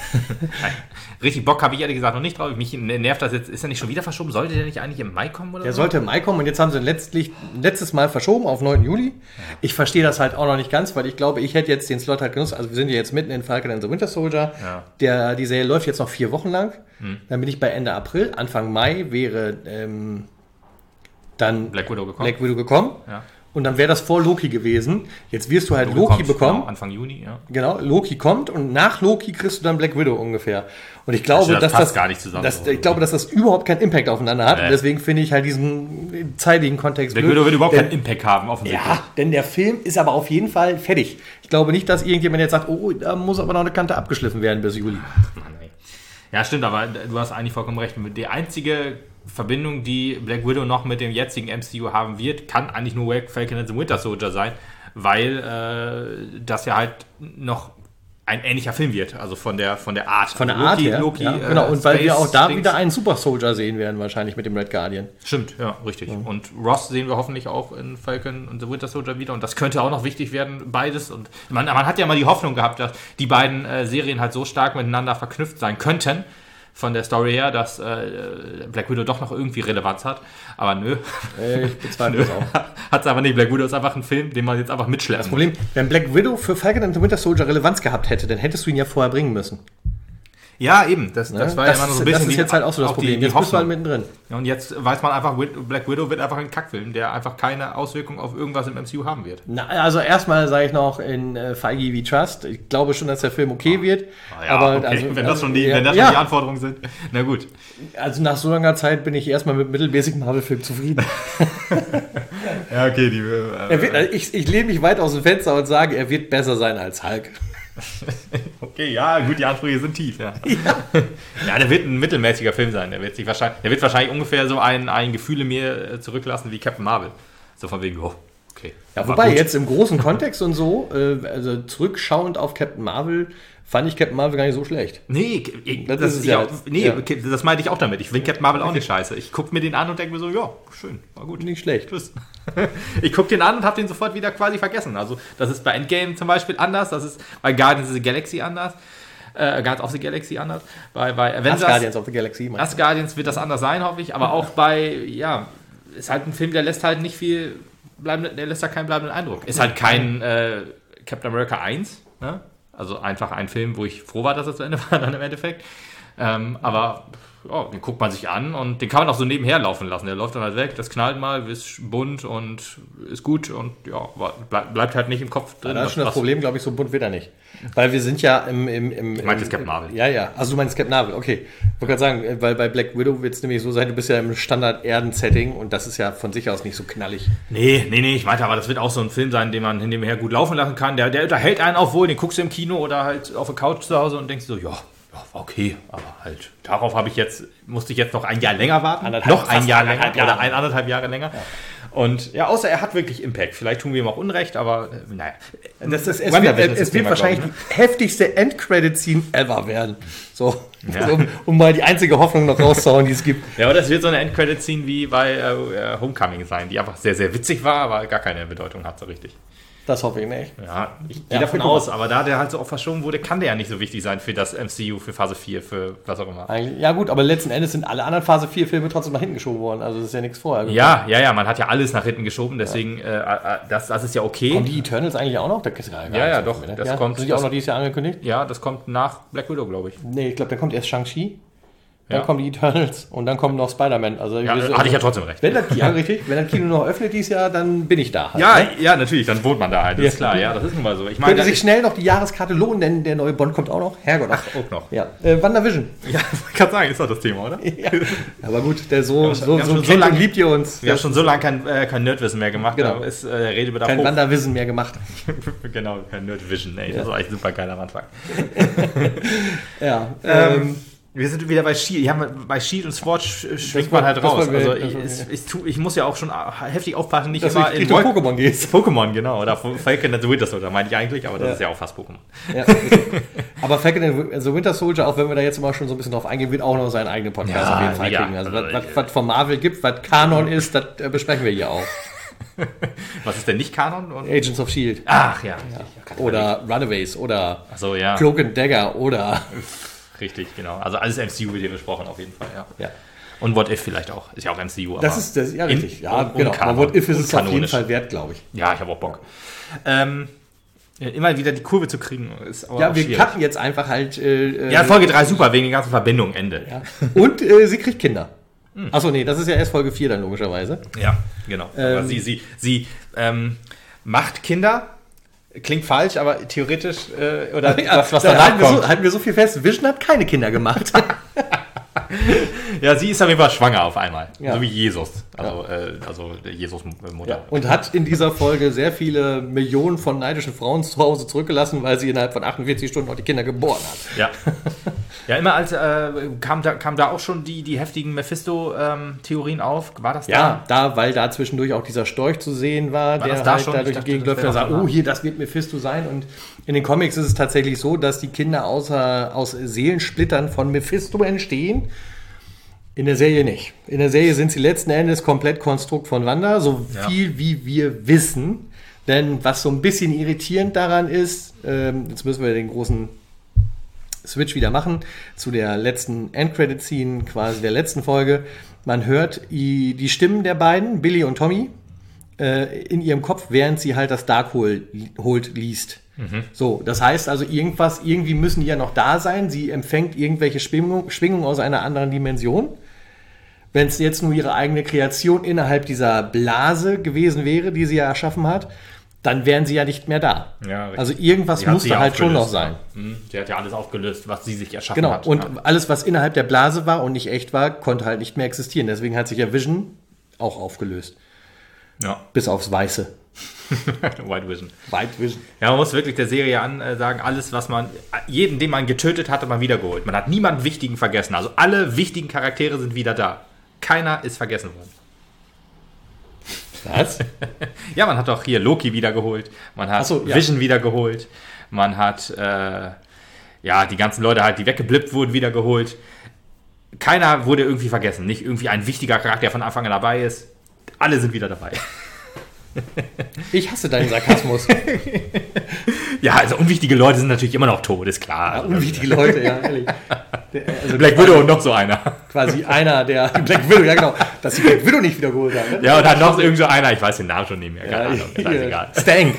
Richtig Bock habe ich ehrlich gesagt noch nicht drauf. Mich nervt das jetzt. Ist er nicht schon wieder verschoben? Sollte der nicht eigentlich im Mai kommen? Oder der so? sollte im Mai kommen und jetzt haben sie ihn letztlich, letztes Mal verschoben auf neunten Juli. Ja. Ich verstehe das halt auch noch nicht ganz, weil ich glaube, ich hätte jetzt den Slot halt genutzt. Also wir sind ja jetzt mitten in Falcon and the Winter Soldier. Ja. Der, die Serie läuft jetzt noch vier Wochen lang. Hm. Dann bin ich bei Ende April. Anfang Mai wäre ähm, dann Black Widow gekommen. Black Widow gekommen. Ja. Und dann wäre das vor Loki gewesen. Jetzt wirst du halt Loki, Loki bekommen. Genau, Anfang Juni, ja. Genau, Loki kommt und nach Loki kriegst du dann Black Widow ungefähr. Und ich glaube, das dass passt das gar nicht zusammen. Dass, ich glaube, dass das überhaupt keinen Impact aufeinander hat. Nee. Und deswegen finde ich halt diesen zeitigen Kontext Black Widow wird überhaupt denn, keinen Impact haben, offensichtlich. Ja, denn der Film ist aber auf jeden Fall fertig. Ich glaube nicht, dass irgendjemand jetzt sagt, oh, da muss aber noch eine Kante abgeschliffen werden bis Juli. Mann, ey. Ja, stimmt, aber du hast eigentlich vollkommen recht. Die einzige Verbindung, die Black Widow noch mit dem jetzigen M C U haben wird, kann eigentlich nur Falcon and the Winter Soldier sein, weil äh, das ja halt noch ein ähnlicher Film wird, also von der von der Art. Von der Loki, Art her, Loki, ja, äh, genau. Und weil Space wir auch da Dings. wieder einen Super Soldier sehen werden, wahrscheinlich mit dem Red Guardian. Stimmt, ja, richtig. Mhm. Und Ross sehen wir hoffentlich auch in Falcon und the Winter Soldier wieder und das könnte auch noch wichtig werden, beides. Und man, man hat ja mal die Hoffnung gehabt, dass die beiden äh, Serien halt so stark miteinander verknüpft sein könnten, von der Story her, dass äh, Black Widow doch noch irgendwie Relevanz hat. Aber nö. Ich bezweifle es auch. Hat es aber nicht. Black Widow ist einfach ein Film, den man jetzt einfach mitschleppt. Das Problem, wenn Black Widow für Falcon and the Winter Soldier Relevanz gehabt hätte, dann hättest du ihn ja vorher bringen müssen. Ja, eben. Das, das ne? war das ja immer so ein ist, bisschen. Das ist jetzt halt auch so das Problem. Die, die jetzt bist du halt mittendrin. Ja, und jetzt weiß man einfach, Black Widow wird einfach ein Kackfilm, der einfach keine Auswirkung auf irgendwas im M C U haben wird. Na, also erstmal sage ich noch in äh, Feige We Trust. Ich glaube schon, dass der Film okay wird. Ah, ja, aber okay. also, wenn das schon die, ja, wenn das ja. schon die Anforderungen sind. Na gut. Also nach so langer Zeit bin ich erstmal mit mittelmäßig Marvel-Film zufrieden. Ja, okay. Die, äh, er wird, also ich ich lehne mich weit aus dem Fenster und sage, er wird besser sein als Hulk. Okay, ja, gut, die Ansprüche sind tief, ja. Ja, ja, der wird ein mittelmäßiger Film sein. Der wird sich wahrscheinlich, der wird wahrscheinlich ungefähr so ein, ein Gefühl in mir zurücklassen wie Captain Marvel. So von wegen, oh, okay. Ja, wobei jetzt im großen Kontext und so, äh, also zurückschauend auf Captain Marvel, fand ich Captain Marvel gar nicht so schlecht. Nee, ich, das, das, ist ja, ja, nee ja. das meinte ich auch damit. Ich finde Captain Marvel auch nicht scheiße. Ich gucke mir den an und denke mir so, ja, schön, war gut. Nicht schlecht. Tschüss. Ich gucke den an und habe den sofort wieder quasi vergessen. Also das ist bei Endgame zum Beispiel anders, das ist bei Guardians of the Galaxy anders. Äh, Guardians of the Galaxy anders. Bei, bei Avengers, Guardians of the Galaxy. As Guardians wird das anders sein, hoffe ich. Aber auch bei, ja, ist halt ein Film, der lässt halt nicht viel, bleibende, der lässt da keinen bleibenden Eindruck. Ist halt kein äh, Captain America eins, ne? Also einfach ein Film, wo ich froh war, dass es zu Ende war dann im Endeffekt. Ähm, aber oh, den guckt man sich an und den kann man auch so nebenher laufen lassen. Der läuft dann halt weg, das knallt mal, ist bunt und ist gut und ja, bleibt halt nicht im Kopf drin. Ja, das ist schon das Problem, glaube ich, so bunt wird er nicht. Weil wir sind ja im... im, im ich meinte Captain Marvel. Ja, ja. Also du meinst Captain Marvel, okay. Ich wollte gerade sagen, weil bei Black Widow wird es nämlich so sein, du bist ja im Standard-Erden-Setting und das ist ja von sich aus nicht so knallig. Nee, nee, nee, ich meinte aber, das wird auch so ein Film sein, den man nebenher gut laufen lassen kann. Der, der unterhält einen auch wohl, den guckst du im Kino oder halt auf der Couch zu Hause und denkst so, ja, ja, okay, aber halt, darauf habe ich jetzt, musste ich jetzt noch ein Jahr länger warten. Anderthalb, noch ein Jahr länger Jahre. oder ein anderthalb Jahre länger. Ja. Und ja, außer er hat wirklich Impact. Vielleicht tun wir ihm auch Unrecht, aber äh, naja. Das ist, es wird, es wird wahrscheinlich die heftigste End-Credit-Scene ever werden. So, ja. um, um mal die einzige Hoffnung noch rauszuhauen, die es gibt. Ja, aber das wird so eine End-Credit-Scene wie bei äh, Homecoming sein, die einfach sehr, sehr witzig war, aber gar keine Bedeutung hat so richtig. Das hoffe ich nicht. Ja, ich gehe ja, davon aus, aber da der halt so oft verschoben wurde, kann der ja nicht so wichtig sein für das M C U, für Phase vier, für was auch immer. Eigentlich, ja gut, aber letzten Endes sind alle anderen Phase vier Filme trotzdem nach hinten geschoben worden, also das ist ja nichts vorher. Ja, ja, ja, man hat ja alles nach hinten geschoben, deswegen, ja. äh, das, das ist ja okay. Kommen die Eternals eigentlich auch noch? Das ist gar ja, ja, doch. Mehr, ne? Das ja? kommt, sind die das, auch noch dieses Jahr angekündigt? Ja, das kommt nach Black Widow, glaube ich. Nee, ich glaube, da kommt erst Shang-Chi. Dann ja. kommen die Eternals und dann kommt noch Spider-Man. Also, ja, also, hatte ich ja trotzdem recht. Wenn das, ja, richtig. Wenn das Kino noch öffnet dieses Jahr, dann bin ich da. Halt, ja, ne? ja, natürlich, dann wohnt man da halt. Das ja. ist klar, ja, das ist nun mal so. Ich meine, könnte sich schnell noch die Jahreskarte lohnen, denn der neue Bond kommt auch noch. Herrgott. Ach, auch noch. Ja. Äh, WandaVision. Ja, ich kann sagen, ist doch das Thema, oder? Ja. Aber gut, der so, so, so, so lange liebt ihr uns. Wir haben schon so lange kein, äh, kein Nerdwissen mehr gemacht. Genau. Da ist äh, Redebedarf kein WandaVision mehr gemacht. Genau, kein Nerdvision. Ey, das ja. war echt super geil am Anfang. ja. Ähm, Wir sind wieder bei Shield. Ja, bei Shield und Sword schwingt war- man halt das raus. war mir- Also das ich, war ich, ich, tu, ich muss ja auch schon heftig aufpassen, nicht Dass immer du in Richtung Wolken- Pokémon gehst. Pokémon, genau. Oder Falcon and the Winter Soldier, meine ich eigentlich, aber das Ja. ist ja auch fast Pokémon. Ja. Aber Falcon and the Winter Soldier, auch wenn wir da jetzt immer schon so ein bisschen drauf eingehen, wird auch noch seinen eigenen Podcast Ja, auf jeden Fall ja. kriegen. Also was, was, was von Marvel gibt, was Kanon ist, das äh, besprechen wir hier auch. Was ist denn nicht Kanon? Und Agents of S H I E L D. Ach ja. Oder Runaways oder Achso, ja. Cloak and Dagger oder Richtig, genau. Also alles M C U wird hier besprochen, auf jeden Fall, ja. ja. Und What If vielleicht auch. Ist ja auch M C U. Aber Das ist das, ja in- richtig. Ja, und- genau. und Kanon. Aber What If ist Und es auf jeden kanonisch. Fall wert, glaube ich. Ja, ich habe auch Bock. Ähm, ja, immer wieder die Kurve zu kriegen, ist aber Ja, auch wir schwierig. cutten jetzt einfach halt. Äh, Ja, äh, Folge drei super, wegen den ganzen Verbindungen, Ende. ja. Und äh, sie kriegt Kinder. Achso, nee, das ist ja erst Folge vier dann logischerweise. Ja, genau. aber Ähm, sie sie, sie ähm, macht Kinder. Klingt falsch, aber theoretisch, äh, oder das, was da danach halten wir, kommt. so, halten wir so viel fest, Vision hat keine Kinder gemacht. Ja, sie ist auf jeden Fall schwanger auf einmal. Ja. So wie Jesus. Also, äh, also der Jesus-Mutter. Ja, und hat in dieser Folge sehr viele Millionen von neidischen Frauen zu Hause zurückgelassen, weil sie innerhalb von achtundvierzig Stunden auch die Kinder geboren hat. Ja. Ja, immer als äh, kam, da, kam da auch schon die, die heftigen Mephisto-Theorien auf. War das da? Ja, da, weil da zwischendurch auch dieser Storch zu sehen war, War der das da halt schon? da Ich durch die dachte, Gegend das läuft und wäre sagt, doch oh, danach. hier, das wird Mephisto sein. Und in den Comics ist es tatsächlich so, dass die Kinder außer, aus Seelensplittern von Mephisto entstehen. In der Serie nicht. In der Serie sind sie letzten Endes komplett Konstrukt von Wanda, so Ja. viel wie wir wissen. Denn was so ein bisschen irritierend daran ist, ähm, jetzt müssen wir den großen Switch wieder machen, zu der letzten Endcredit-Scene, quasi der letzten Folge. Man hört i- die Stimmen der beiden, Billy und Tommy, äh, in ihrem Kopf, während sie halt das Darkhold holt, liest. So, das heißt also, irgendwas, irgendwie müssen die ja noch da sein. Sie empfängt irgendwelche Schwingungen Schwingung aus einer anderen Dimension. Wenn es jetzt nur ihre eigene Kreation innerhalb dieser Blase gewesen wäre, die sie ja erschaffen hat, dann wären sie ja nicht mehr da. Ja, richtig. Also irgendwas Die hat sie musste ja halt schon noch aufgelöst, sein. ja. Mhm. Sie hat ja alles aufgelöst, was sie sich erschaffen Genau, hat. und ja. alles, was innerhalb der Blase war und nicht echt war, konnte halt nicht mehr existieren. Deswegen hat sich ja Vision auch aufgelöst. Ja. Bis aufs Weiße. White Vision. White Vision. Ja, man muss wirklich der Serie an äh, sagen, alles, was man, jeden, den man getötet hat, hat man wiedergeholt. Man hat niemanden Wichtigen vergessen. Also alle wichtigen Charaktere sind wieder da. Keiner ist vergessen worden. Was? Ja, man hat auch hier Loki wiedergeholt. Man hat Ach so, ja. Vision wiedergeholt. Man hat, äh, ja, die ganzen Leute halt, die weggeblippt wurden, wiedergeholt. Keiner wurde irgendwie vergessen. Nicht irgendwie ein wichtiger Charakter, der von Anfang an dabei ist. Alle sind wieder dabei. Ich hasse deinen Sarkasmus. Ja, also unwichtige Leute sind natürlich immer noch tot, ist klar. Ja, Also, unwichtige Leute, ja, ehrlich. Der, also Black Widow und noch so einer. quasi einer der Black Widow, ja genau, dass die Black Widow nicht wiedergeholt haben. Ne? Ja, und dann noch irgend so einer, ich weiß den Namen schon nicht mehr, keine Ja, Ahnung, ist hier, egal. Stank.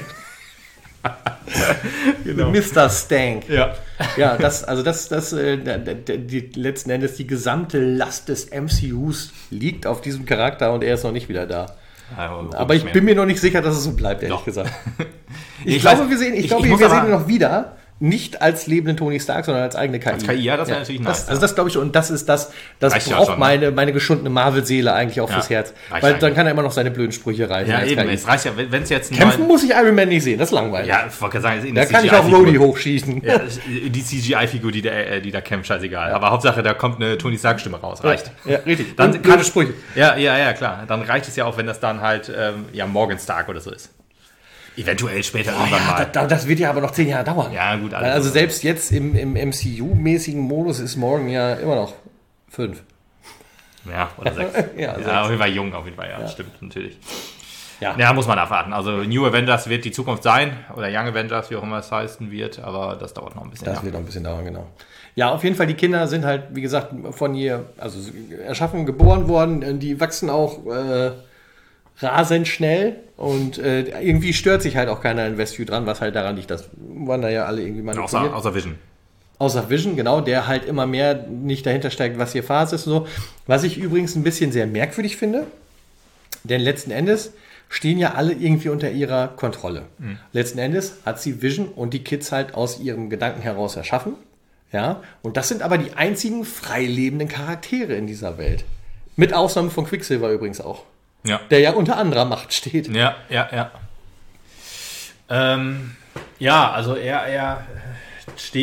Genau. Mister Stank. Ja. Ja, das, also das, das, äh, der- der- die, letzten Endes die gesamte Last des M C Us liegt auf diesem Charakter und er ist noch nicht wieder da. Aber ich bin mir noch nicht sicher, dass es so bleibt, ehrlich Doch. gesagt. Ich, Ich glaube, weiß- wir sehen, ich, ich- glaube, ich wir muss sehen aber- ihn noch wieder. Nicht als lebenden Tony Stark, sondern als eigene K I. Als K I, ja, das wäre natürlich nice, Das, also das glaube ich, und das ist das, das Reicht ja braucht schon, ne? meine, meine geschundene Marvel-Seele eigentlich auch Ja, fürs Herz. reicht Weil dann eigentlich. kann er immer noch seine blöden Sprüche reißen. Ja, als eben, K I. es reicht ja, wenn es jetzt einen Kämpfen neuen- muss ich Iron Man nicht sehen, das ist langweilig. Ja, ich wollte gerade sagen, es ist da eine kann ich auch C G I-Figur. Rhodey hochschießen. Ja, die C G I-Figur, die, da- äh, die da kämpft, scheißegal. Aber Hauptsache, da kommt eine Tony Stark-Stimme raus. Reicht. Ja, richtig. Dann Und kann blöde es Sprüche. Ja, ja, ja, klar. Dann reicht es ja auch, wenn das dann halt ähm, ja, Morgan Stark oder so ist. Eventuell später Oh, irgendwann ja, mal. das, das wird ja aber noch zehn Jahre dauern. Ja, gut, Weil also selbst jetzt im, im M C U-mäßigen Modus ist Morgan ja immer noch fünf. Ja, oder sechs. Ja, ja, sechs. auf jeden Fall jung, auf jeden Fall, ja, stimmt, natürlich. Ja. Ja, muss man abwarten. Also New Avengers wird die Zukunft sein, oder Young Avengers, wie auch immer es heißen wird, aber das dauert noch ein bisschen. Das ja. wird noch ein bisschen dauern, genau. Ja, auf jeden Fall, die Kinder sind halt, wie gesagt, von ihr, also erschaffen, geboren worden. Die wachsen auch äh, rasend schnell und äh, irgendwie stört sich halt auch keiner in Westview dran, was halt daran liegt, dass man da ja alle irgendwie manipuliert. Außer, außer Vision. Außer Vision, genau, der halt immer mehr nicht dahinter steigt, was hier Phase ist und so. Was ich übrigens ein bisschen sehr merkwürdig finde, denn letzten Endes stehen ja alle irgendwie unter ihrer Kontrolle. Mhm. Letzten Endes hat sie Vision und die Kids halt aus ihrem Gedanken heraus erschaffen. Ja, und das sind aber die einzigen frei lebenden Charaktere in dieser Welt. Mit Ausnahme von Quicksilver übrigens auch. Ja. Der ja unter anderer Macht steht. Ja, ja, ja. Ähm, ja, also er, er steht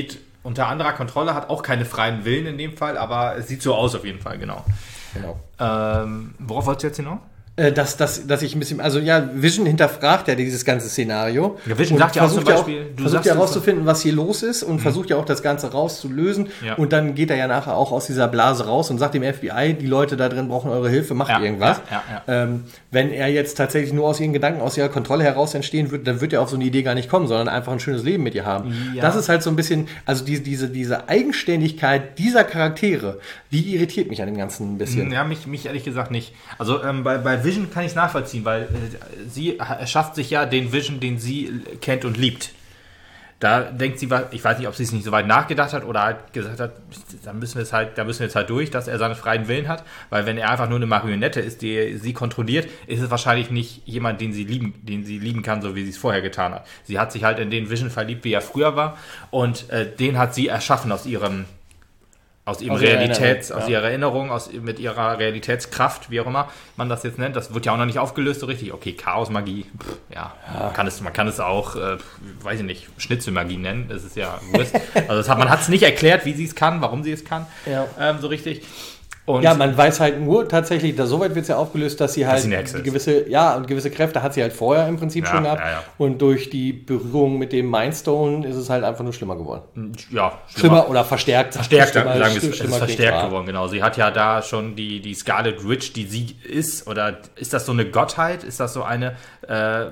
unter anderer Kontrolle, hat auch keine freien Willen in dem Fall, aber es sieht so aus auf jeden Fall, genau. Genau. Ähm, worauf wolltest du jetzt hinaus? Dass, dass, dass ich ein bisschen, also ja, Vision hinterfragt ja dieses ganze Szenario. Ja, Vision sagt ja auch zum Beispiel, ja auch, du versucht ja sagst herauszufinden, was hier los ist und mhm. versucht ja auch das Ganze rauszulösen. Ja. Und dann geht er ja nachher auch aus dieser Blase raus und sagt dem F B I, die Leute da drin brauchen eure Hilfe, macht ja, irgendwas. Ja, ja, ja. Ähm, wenn er jetzt tatsächlich nur aus ihren Gedanken, aus ihrer Kontrolle heraus entstehen würde, dann wird er auf so eine Idee gar nicht kommen, sondern einfach ein schönes Leben mit ihr haben. Ja. Das ist halt so ein bisschen, also die, diese, diese Eigenständigkeit dieser Charaktere, die irritiert mich an dem Ganzen ein bisschen. Ja, mich, mich ehrlich gesagt nicht. Also ähm, bei, bei Vision kann ich es nachvollziehen, weil äh, sie erschafft sich ja den Vision, den sie kennt und liebt. Da denkt sie, ich weiß nicht, ob sie es nicht so weit nachgedacht hat oder halt gesagt hat, da müssen wir es halt, da müssen wir jetzt halt durch, dass er seinen freien Willen hat, weil wenn er einfach nur eine Marionette ist, die sie kontrolliert, ist es wahrscheinlich nicht jemand, den sie lieben, den sie lieben kann, so wie sie es vorher getan hat. Sie hat sich halt in den Vision verliebt, wie er früher war, und äh, den hat sie erschaffen aus ihrem Aus ihrem aus ihrer Realitäts, Erinnerung, aus ja. ihrer Erinnerung, aus, mit ihrer Realitätskraft, wie auch immer man das jetzt nennt. Das wird ja auch noch nicht aufgelöst so richtig. Okay, Chaosmagie, pff, ja, ja. Man, kann es, man kann es auch, äh, weiß ich nicht, Schnitzelmagie nennen. Das ist ja Wurst. Also das hat, man hat es nicht erklärt, wie sie es kann, warum sie es kann, ja. ähm, so richtig. Und ja, man weiß halt nur tatsächlich, da soweit wird es ja aufgelöst, dass sie halt dass sie gewisse, ja, und gewisse Kräfte hat sie halt vorher im Prinzip ja, schon gehabt. Ja, ja. Und durch die Berührung mit dem Mindstone ist es halt einfach nur schlimmer geworden. Ja, schlimmer, schlimmer oder verstärkt. Verstärkt, schlimmer, sagen wir es, es ist verstärkt geworden, genau. Sie hat ja da schon die, die Scarlet Witch, die sie ist, oder ist das so eine Gottheit? Ist das so eine, äh,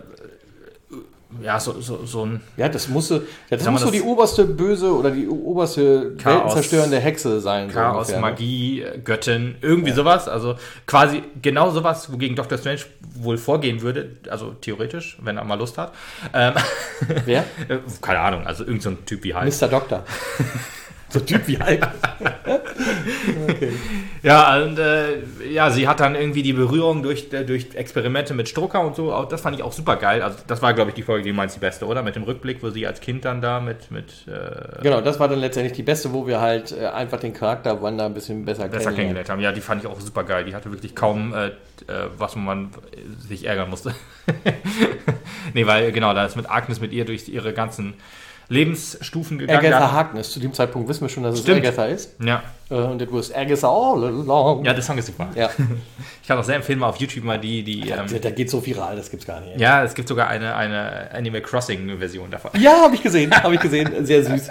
ja, so, so, so ein... Ja, das musste, das muss so die oberste böse oder die oberste weltenzerstörende Hexe sein. Chaos, so Magie, Göttin, irgendwie ja. sowas. Also quasi genau sowas, wogegen Doctor Strange wohl vorgehen würde, also theoretisch, wenn er mal Lust hat. Ähm, Wer? Keine Ahnung, also irgend so ein Typ wie Hulk. Mister Doktor. So ein Typ wie Hulk. Okay. Ja, und äh, ja, sie hat dann irgendwie die Berührung durch, durch Experimente mit Strucker und so, auch, das fand ich auch super geil. Also das war, glaube ich, die Folge, die meinst die beste, oder? Mit dem Rückblick, wo sie als Kind dann da mit... mit äh genau, das war dann letztendlich die beste, wo wir halt äh, einfach den Charakter Wanda ein bisschen besser, besser kennengelernt haben. Ja, die fand ich auch super geil. Die hatte wirklich kaum äh, was man sich ärgern musste. Nee, weil genau, da ist mit Agnes, mit ihr durch ihre ganzen Lebensstufen gegangen. Agatha Harkness. Zu dem Zeitpunkt wissen wir schon, dass Stimmt. es Agatha ist. Ja. Und it was Agatha all along. Ja, der Song ist super. Ja. Ich kann auch sehr empfehlen, mal auf YouTube mal die... die ja, ähm, der geht so viral, das gibt's gar nicht. Ja, es gibt sogar eine, eine Animal Crossing-Version davon. Ja, habe ich gesehen. Habe ich gesehen. Sehr süß.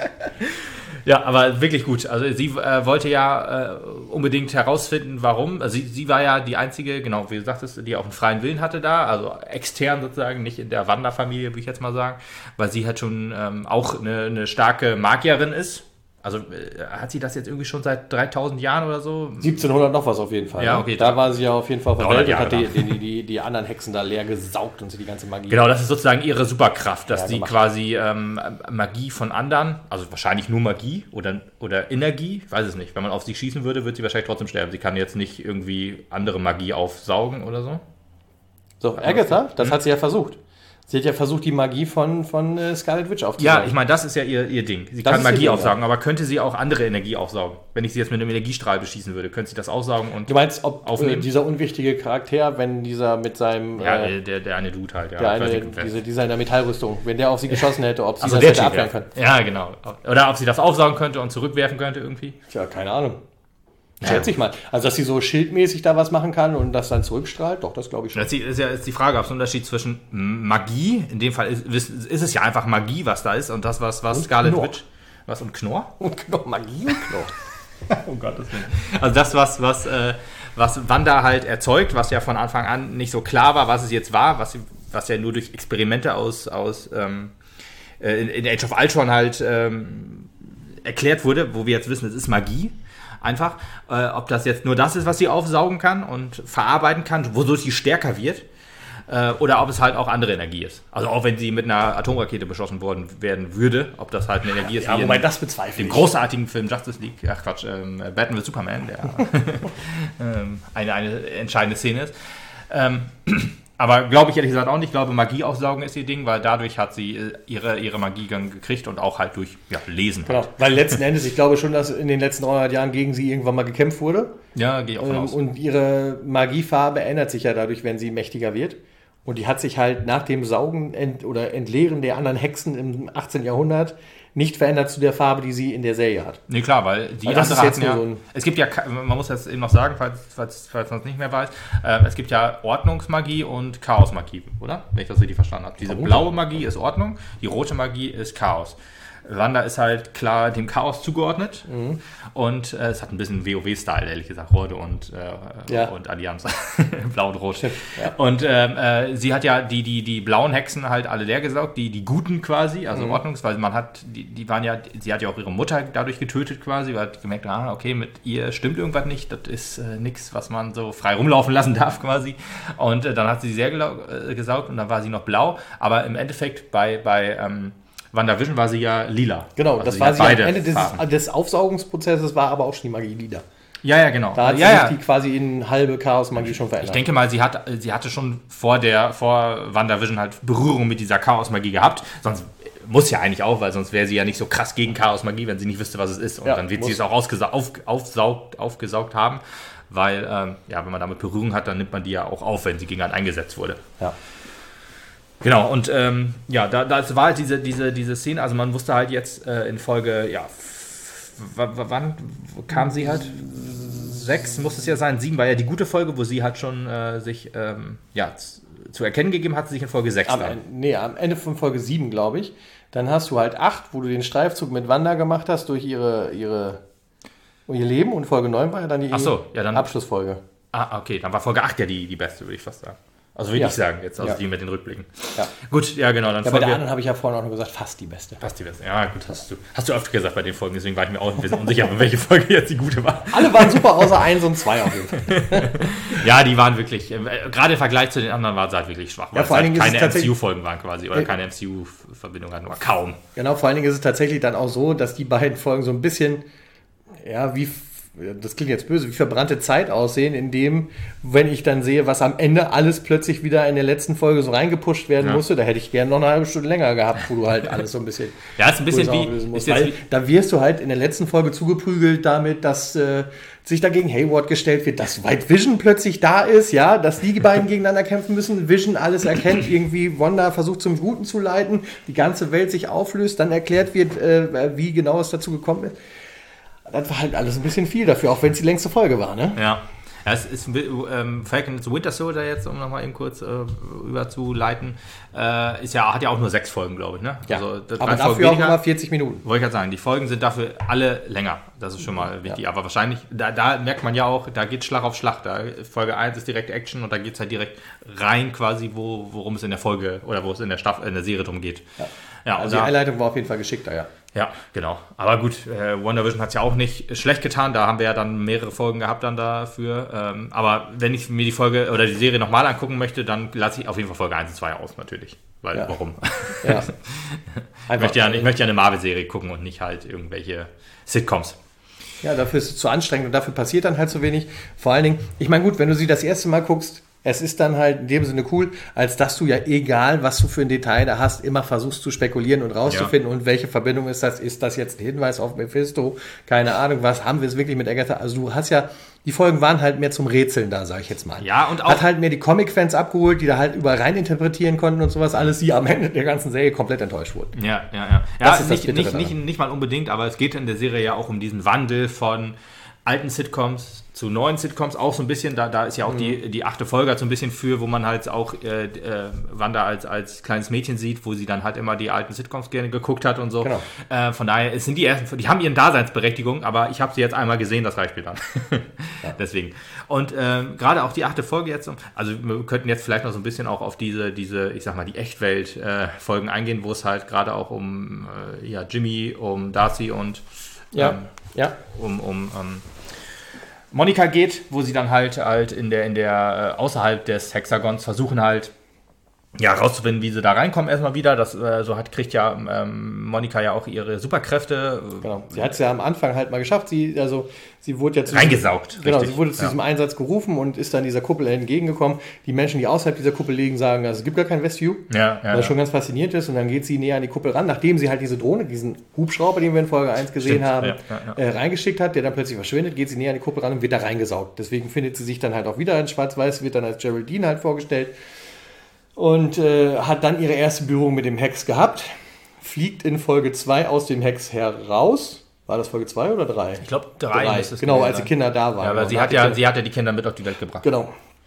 Ja, aber wirklich gut. Also sie äh, wollte ja äh, unbedingt herausfinden, warum. Also sie, sie war ja die einzige, genau, wie du sagtest, die auch einen freien Willen hatte da, also extern sozusagen, nicht in der Wanda-Familie, würde ich jetzt mal sagen, weil sie halt schon ähm, auch eine, eine starke Magierin ist. Also äh, hat sie das jetzt irgendwie schon seit dreitausend Jahren oder so? siebzehnhundert noch was auf jeden Fall. Ja, okay. Da war sie ja auf jeden Fall verwählt und hat die, genau. die, die, die anderen Hexen da leer gesaugt und sie die ganze Magie. Genau, das ist sozusagen ihre Superkraft, dass ja, sie quasi ähm, Magie von anderen, also wahrscheinlich nur Magie oder, oder Energie, ich weiß es nicht. Wenn man auf sie schießen würde, würde sie wahrscheinlich trotzdem sterben. Sie kann jetzt nicht irgendwie andere Magie aufsaugen oder so. So, Agatha, das hm? hat sie ja versucht. Sie hat ja versucht, die Magie von, von äh, Scarlet Witch aufzusaugen. Ja, ich meine, das ist ja ihr, ihr Ding. Sie das kann Magie Ding, aufsaugen, ja. Aber könnte sie auch andere Energie aufsaugen? Wenn ich sie jetzt mit einem Energiestrahl beschießen würde, könnte sie das aufsaugen und Du meinst, ob aufnehmen? Äh, dieser unwichtige Charakter, wenn dieser mit seinem... Ja, äh, der, der eine Dude halt. Ja, der eine, diese, dieser in der Metallrüstung, wenn der auf sie geschossen hätte, ob sie also das der hätte Typ, abwehren ja. können. Ja, genau. Oder ob sie das aufsaugen könnte und zurückwerfen könnte irgendwie. Tja, keine Ahnung. Schätze ich mal. Also, dass sie so schildmäßig da was machen kann und das dann zurückstrahlt, doch, das glaube ich schon. Das ist ja ist die Frage, ob es einen Unterschied zwischen Magie, in dem Fall ist, ist es ja einfach Magie, was da ist, und das, was, was Scarlet Witch... Was, und Knorr? Und Knorr, Magie und Knorr. Um Gottes Willen. Also das, was, was, äh, was Wanda halt erzeugt, was ja von Anfang an nicht so klar war, was es jetzt war, was, was ja nur durch Experimente aus, aus ähm, in, in Age of Ultron halt ähm, erklärt wurde, wo wir jetzt wissen, es ist Magie. Einfach, äh, ob das jetzt nur das ist, was sie aufsaugen kann und verarbeiten kann, wodurch sie stärker wird, äh, oder ob es halt auch andere Energie ist. Also auch wenn sie mit einer Atomrakete beschossen worden werden würde, ob das halt eine Energie ist, ja, wie wobei in das bezweifle dem großartigen Film Justice League, ach Quatsch, ähm, Batman with Superman, der ähm, eine, eine entscheidende Szene ist. Ähm, Aber glaube ich ehrlich gesagt auch nicht. Ich glaube, Magie aufsaugen ist ihr Ding, weil dadurch hat sie ihre, ihre Magie dann gekriegt und auch halt durch ja, Lesen. Genau, weil letzten Endes, ich glaube schon, dass in den letzten dreihundert Jahren gegen sie irgendwann mal gekämpft wurde. Ja, gehe ich auch von ähm, aus. Und ihre Magiefarbe ändert sich ja dadurch, wenn sie mächtiger wird. Und die hat sich halt nach dem Saugen ent- oder Entleeren der anderen Hexen im achtzehnten Jahrhundert nicht verändert zu der Farbe, die sie in der Serie hat. Nee, klar, weil die weil das andere ist jetzt hatten nur ja, so ein es gibt ja, man muss das eben noch sagen, falls, falls, falls man es nicht mehr weiß, äh, es gibt ja Ordnungsmagie und Chaosmagie, oder? Wenn ich das richtig verstanden habe. Diese blaue Magie ist Ordnung, die rote Magie ist Chaos. Wanda ist halt klar dem Chaos zugeordnet mhm. und äh, es hat ein bisschen WoW-Style, ehrlich gesagt, Horde und, äh, ja. und Allianz, blau und rot. Ja. Und ähm, äh, sie hat ja die, die, die blauen Hexen halt alle leer gesaugt, die, die guten quasi, also mhm. Ordnungs, weil man hat, die, die waren ja, sie hat ja auch ihre Mutter dadurch getötet quasi, weil hat gemerkt, ah, okay, mit ihr stimmt irgendwas nicht, das ist äh, nichts, was man so frei rumlaufen lassen darf quasi. Und äh, dann hat sie sie sehr gelau- äh, gesaugt und dann war sie noch blau, aber im Endeffekt bei, bei ähm, WandaVision war sie ja lila. Genau, also das war sie am Ende des, Farben. des Aufsaugungsprozesses, war aber auch schon die Magie lila. Ja, ja, genau. Da hat ja, sich ja. die quasi in halbe Chaos-Magie schon verändert. Ich denke mal, sie, hat, sie hatte schon vor der vor WandaVision halt Berührung mit dieser Chaos-Magie gehabt. Sonst muss ja eigentlich auch, weil sonst wäre sie ja nicht so krass gegen Chaos-Magie, wenn sie nicht wüsste, was es ist. Und ja, dann wird muss. sie es auch ausgesa- auf, aufsaugt, aufgesaugt haben. Weil, ähm, ja, wenn man damit Berührung hat, dann nimmt man die ja auch auf, wenn sie gegen einen eingesetzt wurde. Ja. Genau, und ähm, ja, da, das war halt diese, diese, diese Szene, also man wusste halt jetzt äh, in Folge, ja, f- w- w- wann kam sie halt? Sechs muss es ja sein, sieben war ja die gute Folge, wo sie halt schon äh, sich, ähm, ja, z- zu erkennen gegeben hat, sich in Folge sechs am, dann. Nee, am Ende von Folge sieben, glaube ich. Dann hast du halt acht, wo du den Streifzug mit Wanda gemacht hast durch ihre, ihre, ihr Leben, und Folge neun war ja dann die Ach so, ja, dann, Abschlussfolge. Ah, okay, dann war Folge acht ja die, die beste, würde ich fast sagen. Also würde ja. ich sagen, jetzt, also ja. die mit den Rückblicken. Ja. Gut, ja genau. Dann ja, bei der anderen habe ich ja vorhin auch nur gesagt, fast die beste. Fast die beste, ja gut, hast du, hast du öfter gesagt bei den Folgen, deswegen war ich mir auch ein bisschen unsicher, welche Folge jetzt die gute war. Alle waren super, außer eins und zwei auf jeden Fall. Ja, die waren wirklich, äh, gerade im Vergleich zu den anderen war es halt wirklich schwach, weil ja, vor es allen halt Dingen keine ist es M C U-Folgen waren quasi, oder äh, keine M C U-Verbindung hatten, oder kaum. Genau, vor allen Dingen ist es tatsächlich dann auch so, dass die beiden Folgen so ein bisschen, ja, wie... das klingt jetzt böse, wie verbrannte Zeit aussehen, indem, wenn ich dann sehe, was am Ende alles plötzlich wieder in der letzten Folge so reingepusht werden ja. musste, da hätte ich gerne noch eine halbe Stunde länger gehabt, wo du halt alles so ein bisschen... ja, ist ein bisschen wie... Ist jetzt wie da wirst du halt in der letzten Folge zugeprügelt damit, dass äh, sich dagegen Hayward gestellt wird, dass White Vision plötzlich da ist, ja, dass die beiden gegeneinander kämpfen müssen, Vision alles erkennt, irgendwie Wanda versucht zum Guten zu leiten, die ganze Welt sich auflöst, dann erklärt wird, äh, wie genau es dazu gekommen ist. Das war halt alles ein bisschen viel dafür, auch wenn es die längste Folge war, ne? Ja. Ja, es ist ähm, Falcon and the Winter Soldier jetzt, um nochmal eben kurz äh, überzuleiten, äh, ist ja, hat ja auch nur sechs Folgen, glaube ich, ne? Ja, also, das aber dafür auch immer vierzig Minuten. Wollte ich gerade sagen, die Folgen sind dafür alle länger, das ist schon mal wichtig, ja. Aber wahrscheinlich, da, da merkt man ja auch, da geht Schlag auf Schlag, da Folge eins ist direkt Action und da geht es halt direkt rein quasi, wo, worum es in der Folge, oder wo es in der Staffel, in der Serie drum geht. Ja, ja also die Einleitung war auf jeden Fall geschickter, ja. Ja, genau. Aber gut, äh, WandaVision hat es ja auch nicht schlecht getan. Da haben wir ja dann mehrere Folgen gehabt dann dafür. Ähm, aber wenn ich mir die Folge oder die Serie nochmal angucken möchte, dann lasse ich auf jeden Fall Folge eins und zwei aus, natürlich. Weil, ja. warum? Ja. ich, möchte ja, ich möchte ja eine Marvel-Serie gucken und nicht halt irgendwelche Sitcoms. Ja, dafür ist es zu anstrengend und dafür passiert dann halt so wenig. Vor allen Dingen, ich meine, gut, wenn du sie das erste Mal guckst, es ist dann halt in dem Sinne cool, als dass du ja, egal was du für ein Detail da hast, immer versuchst zu spekulieren und rauszufinden, ja. Und welche Verbindung ist das? Ist das jetzt ein Hinweis auf Mephisto? Keine Ahnung, was haben wir es wirklich mit Agatha? Also du hast ja, die Folgen waren halt mehr zum Rätseln da, sag ich jetzt mal. Ja, und auch hat halt mehr die Comic-Fans abgeholt, die da halt überall rein interpretieren konnten und sowas alles, die am Ende der ganzen Serie komplett enttäuscht wurden. Ja, ja, ja. Das ja ist nicht, das nicht, nicht, nicht mal unbedingt, aber es geht in der Serie ja auch um diesen Wandel von alten Sitcoms zu neuen Sitcoms, auch so ein bisschen, da, da ist ja auch mhm. die, die achte Folge so ein bisschen für, wo man halt auch äh, äh, Wanda als, als kleines Mädchen sieht, wo sie dann halt immer die alten Sitcoms gerne geguckt hat und so. Genau. Äh, von daher, es sind die ersten, die haben ihren Daseinsberechtigung, aber ich habe sie jetzt einmal gesehen, das reicht mir dann. Ja. Deswegen. Und äh, gerade auch die achte Folge jetzt, also wir könnten jetzt vielleicht noch so ein bisschen auch auf diese, diese ich sag mal, die Echtwelt-Folgen äh, eingehen, wo es halt gerade auch um äh, ja, Jimmy, um Darcy und ja. Ähm, ja. um, um ähm, Monika geht, wo sie dann halt halt in der, in der äh, außerhalb des Hexagons versuchen halt ja rauszufinden, wie sie da reinkommen erstmal wieder. Das äh, so hat kriegt ja ähm, Monika ja auch ihre Superkräfte. Genau. Sie hat es ja am Anfang halt mal geschafft. Sie also sie wurde ja zu reingesaugt. Diesem, genau, richtig. sie wurde zu ja. diesem Einsatz gerufen und ist dann dieser Kuppel entgegengekommen. Die Menschen, die außerhalb dieser Kuppel liegen, sagen, also es gibt gar kein Westview, ja, ja, was ja. schon ganz faszinierend ist. Und dann geht sie näher an die Kuppel ran, nachdem sie halt diese Drohne, diesen Hubschrauber, den wir in Folge eins gesehen Stimmt. haben, ja, ja, ja. Äh, reingeschickt hat, der dann plötzlich verschwindet, geht sie näher an die Kuppel ran und wird da reingesaugt. Deswegen findet sie sich dann halt auch wieder in Schwarz-Weiß, wird dann als Geraldine halt vorgestellt. Und äh, hat dann ihre erste Berührung mit dem Hex gehabt. Fliegt in Folge zwei aus dem Hex heraus. War das Folge zwei oder drei? Ich glaube drei. drei. Ist es genau, als die Kinder da waren. Ja, aber sie hat ja, sie hat ja die Kinder mit auf die Welt gebracht. Genau.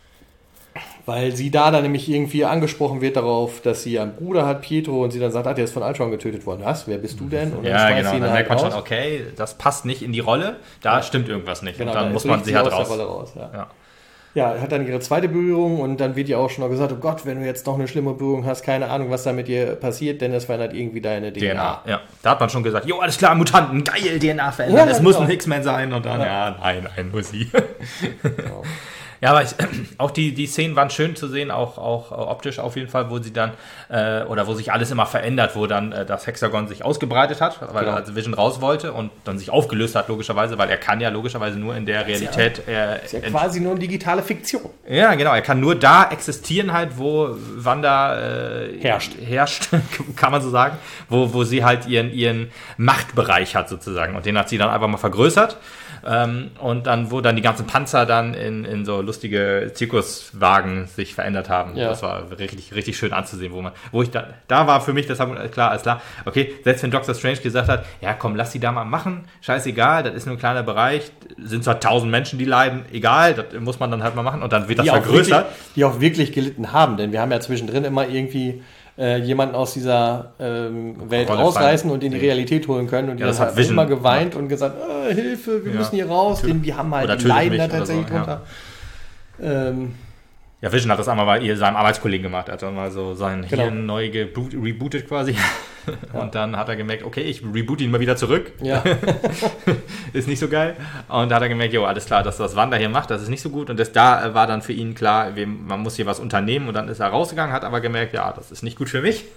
Weil sie da dann nämlich irgendwie angesprochen wird darauf, dass sie einen Bruder hat, Pietro, und sie dann sagt, ah, der ist von Ultron getötet worden. Was? Wer bist du denn? Und ja, genau. Dann halt merkt man raus. schon, okay, das passt nicht in die Rolle. Da ja. stimmt irgendwas nicht. Genau, und dann, dann muss man sie halt raus. raus ja. Ja. Ja, hat dann ihre zweite Berührung und dann wird ihr auch schon noch gesagt, oh Gott, wenn du jetzt noch eine schlimme Berührung hast, keine Ahnung, was da mit dir passiert, denn das verändert irgendwie deine D N A. D N A, ja. Da hat man schon gesagt, jo, alles klar, Mutanten, geil, D N A verändern, es ja, muss genau. ein X-Men sein und dann, ja, ja nein, nein, nur sie. Genau. Ja, aber ich, auch die, die Szenen waren schön zu sehen, auch, auch optisch auf jeden Fall, wo sie dann, äh, oder wo sich alles immer verändert, wo dann äh, das Hexagon sich ausgebreitet hat, weil genau. also Vision raus wollte und dann sich aufgelöst hat, logischerweise, weil er kann ja logischerweise nur in der das Realität... Ist ja, äh, ist ja quasi nur eine digitale Fiktion. Ja, genau, er kann nur da existieren halt, wo Wanda äh, herrscht, herrscht kann man so sagen, wo, wo sie halt ihren, ihren Machtbereich hat sozusagen und den hat sie dann einfach mal vergrößert. Ähm, und dann, wo dann die ganzen Panzer dann in, in so lustige Zirkuswagen sich verändert haben. Ja. Das war richtig, richtig schön anzusehen, wo man, wo ich da, da war für mich, das war klar, alles klar, okay, selbst wenn Doctor Strange gesagt hat, ja komm, lass die da mal machen, scheißegal, das ist nur ein kleiner Bereich, sind zwar tausend Menschen, die leiden, egal, das muss man dann halt mal machen und dann wird das die vergrößert. Auch wirklich, die auch wirklich gelitten haben, denn wir haben ja zwischendrin immer irgendwie Äh, jemanden aus dieser ähm, Welt Rolle rausreißen fallen. und in die Realität holen können. Und ja, die das haben hat Vision immer geweint gemacht. und gesagt, oh, Hilfe, wir ja. müssen hier raus. Denn die haben halt, oder die leiden da oder tatsächlich so, drunter. Ja. Ähm, ja, Vision hat das einmal bei ihr, seinem Arbeitskollegen gemacht. Er hat dann mal so sein genau. Hirn neu geboot, rebootet quasi. Ja. Und dann hat er gemerkt, okay, ich reboot ihn mal wieder zurück. Ja. Ist nicht so geil. Und da hat er gemerkt, jo, alles klar, dass das Wanda hier macht, das ist nicht so gut. Und das da war dann für ihn klar, man muss hier was unternehmen. Und dann ist er rausgegangen, hat aber gemerkt, ja, das ist nicht gut für mich.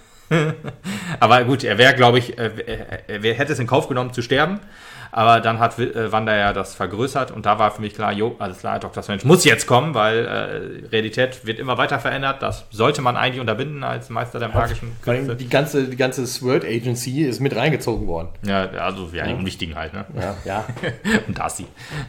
Aber gut, er wäre, glaube ich, er, er, er hätte es in Kauf genommen zu sterben. Aber dann hat Wanda ja das vergrößert und da war für mich klar, jo, alles klar, Doktor Strange muss jetzt kommen, weil äh, Realität wird immer weiter verändert. Das sollte man eigentlich unterbinden als Meister der magischen Künste. Die ganze, die ganze Sword Agency ist mit reingezogen worden. Ja, also ja, die Unwichtigen halt, ne? Ja, ja. Und Darcy.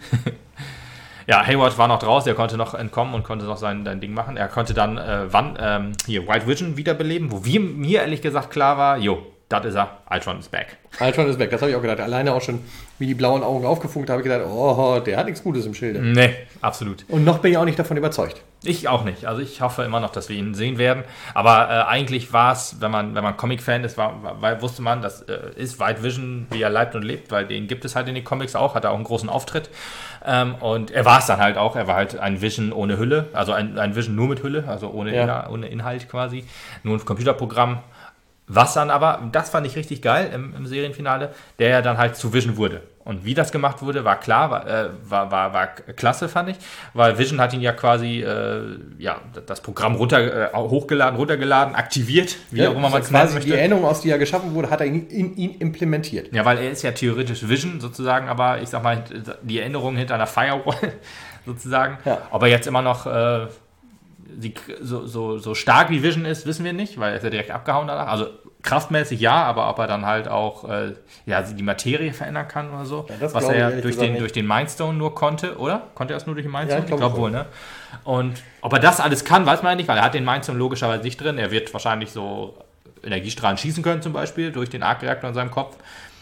Ja, Hayward war noch draußen, er konnte noch entkommen und konnte noch sein, sein Ding machen. Er konnte dann äh, wann, ähm, hier White Vision wiederbeleben, wo wir, mir ehrlich gesagt klar war, jo, das ist er, Ultron ist back. Ultron ist back, das habe ich auch gedacht. Alleine auch schon, wie die blauen Augen aufgefunkt, habe ich gedacht, oh, der hat nichts Gutes im Schilde. Nee, absolut. Und noch bin ich auch nicht davon überzeugt. Ich auch nicht. Also ich hoffe immer noch, dass wir ihn sehen werden. Aber äh, eigentlich war es, wenn man, wenn man Comic-Fan ist, war, war, wusste man, das äh, ist White Vision, wie er leibt und lebt, weil den gibt es halt in den Comics auch, hat er auch einen großen Auftritt. Ähm, und er war es dann halt auch, er war halt ein Vision ohne Hülle, also ein, ein Vision nur mit Hülle, also ohne, ja. Inhalt, ohne Inhalt quasi, nur ein Computerprogramm. Was dann aber, das fand ich richtig geil im, im Serienfinale, der ja dann halt zu Vision wurde. Und wie das gemacht wurde, war klar, war, äh, war, war, war klasse, fand ich. Weil Vision hat ihn ja quasi, äh, ja, das Programm runter, äh, hochgeladen, runtergeladen, aktiviert, wie ja, auch immer man es nennen möchte. Die Erinnerung, aus die er geschaffen wurde, hat er in, in ihn implementiert. Ja, weil er ist ja theoretisch Vision sozusagen, aber ich sag mal, die Erinnerung hinter einer Firewall sozusagen. Ja. Ob er jetzt immer noch äh, die, so, so, so stark wie Vision ist, wissen wir nicht, weil er ist ja direkt abgehauen danach. Also kraftmäßig ja, aber ob er dann halt auch äh, ja, die Materie verändern kann oder so, ja, was er ja durch den, durch den Mindstone nur konnte, oder? Konnte er es nur durch den Mindstone? Ja, ich glaube glaub wohl, ne? Und ob er das alles kann, weiß man ja nicht, weil er hat den Mindstone logischerweise nicht drin. Er wird wahrscheinlich so Energiestrahlen schießen können zum Beispiel durch den Arc-Reaktor in seinem Kopf.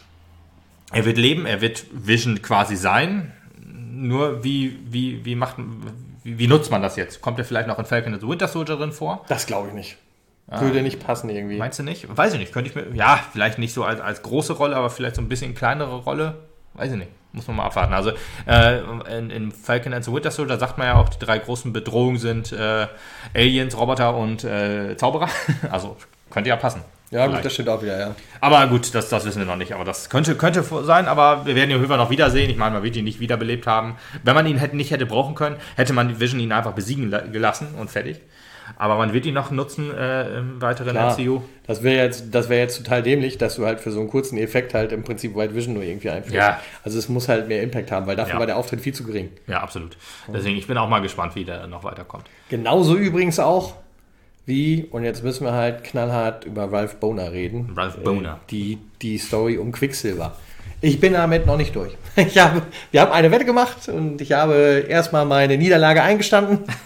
Er wird leben, er wird Vision quasi sein. Nur wie, wie, wie macht wie, wie nutzt man das jetzt? Kommt er vielleicht noch in Falcon and the Winter Soldier drin vor? Das glaube ich nicht. Ah. Würde nicht passen irgendwie. Meinst du nicht? Weiß ich nicht. Könnte ich mir, ja, vielleicht nicht so als, als große Rolle, aber vielleicht so ein bisschen kleinere Rolle. Weiß ich nicht. Muss man mal abwarten. Also äh, in, in Falcon and the Winter Soldier sagt man ja auch, die drei großen Bedrohungen sind äh, Aliens, Roboter und äh, Zauberer. Also könnte ja passen. Ja, gut, das stimmt auch wieder, ja. Aber gut, das, das wissen wir noch nicht. Aber das könnte, könnte sein, aber wir werden ihn Höfer noch wiedersehen. Ich meine, man wird ihn nicht wiederbelebt haben. Wenn man ihn hätte, nicht hätte brauchen können, hätte man Vision ihn einfach besiegen gelassen und fertig. Aber man wird ihn noch nutzen äh, im weiteren Klar, M C U. Das wäre jetzt, das wär jetzt total dämlich, dass du halt für so einen kurzen Effekt halt im Prinzip White Vision nur irgendwie einführst. Ja. Also es muss halt mehr Impact haben, weil dafür ja. war der Auftritt viel zu gering. Ja, absolut. Deswegen, ich bin auch mal gespannt, wie der noch weiterkommt. Genauso übrigens auch wie, und jetzt müssen wir halt knallhart über Ralph Bohner reden. Ralph Bohner. Äh, die, die Story um Quicksilver. Ich bin damit noch nicht durch. Ich habe, wir haben eine Wette gemacht und ich habe erstmal meine Niederlage eingestanden.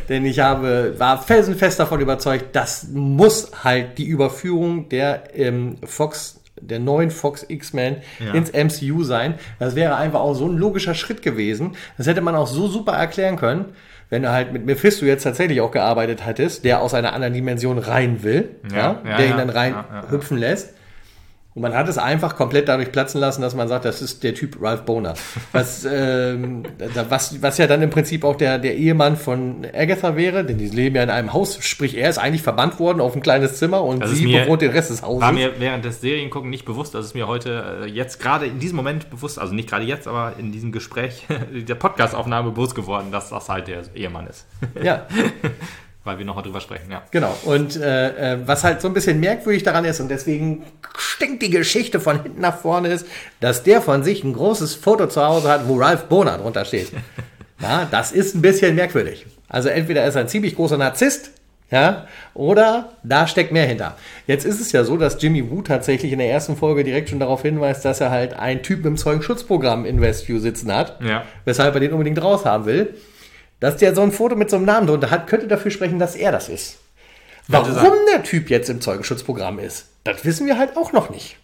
Denn ich habe, war felsenfest davon überzeugt, das muss halt die Überführung der ähm, Fox, der neuen Fox X-Men ja. ins M C U sein. Das wäre einfach auch so ein logischer Schritt gewesen. Das hätte man auch so super erklären können, wenn du halt mit Mephisto jetzt tatsächlich auch gearbeitet hattest, der aus einer anderen Dimension rein will, ja, ja, ja der ihn dann rein ja, ja, hüpfen ja. lässt. Und man hat es einfach komplett dadurch platzen lassen, dass man sagt, das ist der Typ Ralph Bohner. Was, ähm, was, was ja dann im Prinzip auch der, der Ehemann von Agatha wäre, denn die leben ja in einem Haus, sprich er ist eigentlich verbannt worden auf ein kleines Zimmer und das sie mir, bewohnt den Rest des Hauses. War mir während des Seriengucken nicht bewusst, das ist mir heute äh, jetzt gerade in diesem Moment bewusst, also nicht gerade jetzt, aber in diesem Gespräch der Podcast-Aufnahme bewusst geworden, dass das halt der Ehemann ist. Ja. Weil wir noch drüber sprechen, ja. Genau, und äh, was halt so ein bisschen merkwürdig daran ist, und deswegen stinkt die Geschichte von hinten nach vorne ist, dass der von sich ein großes Foto zu Hause hat, wo Ralph Bohner drunter steht. Ja, das ist ein bisschen merkwürdig. Also entweder ist er ein ziemlich großer Narzisst, ja, oder da steckt mehr hinter. Jetzt ist es ja so, dass Jimmy Woo tatsächlich in der ersten Folge direkt schon darauf hinweist, dass er halt einen Typen im Zeugenschutzprogramm in Westview sitzen hat, ja. weshalb er den unbedingt raus haben will. Dass der so ein Foto mit so einem Namen drunter hat, könnte dafür sprechen, dass er das ist. Warum der Typ jetzt im Zeugenschutzprogramm ist, das wissen wir halt auch noch nicht.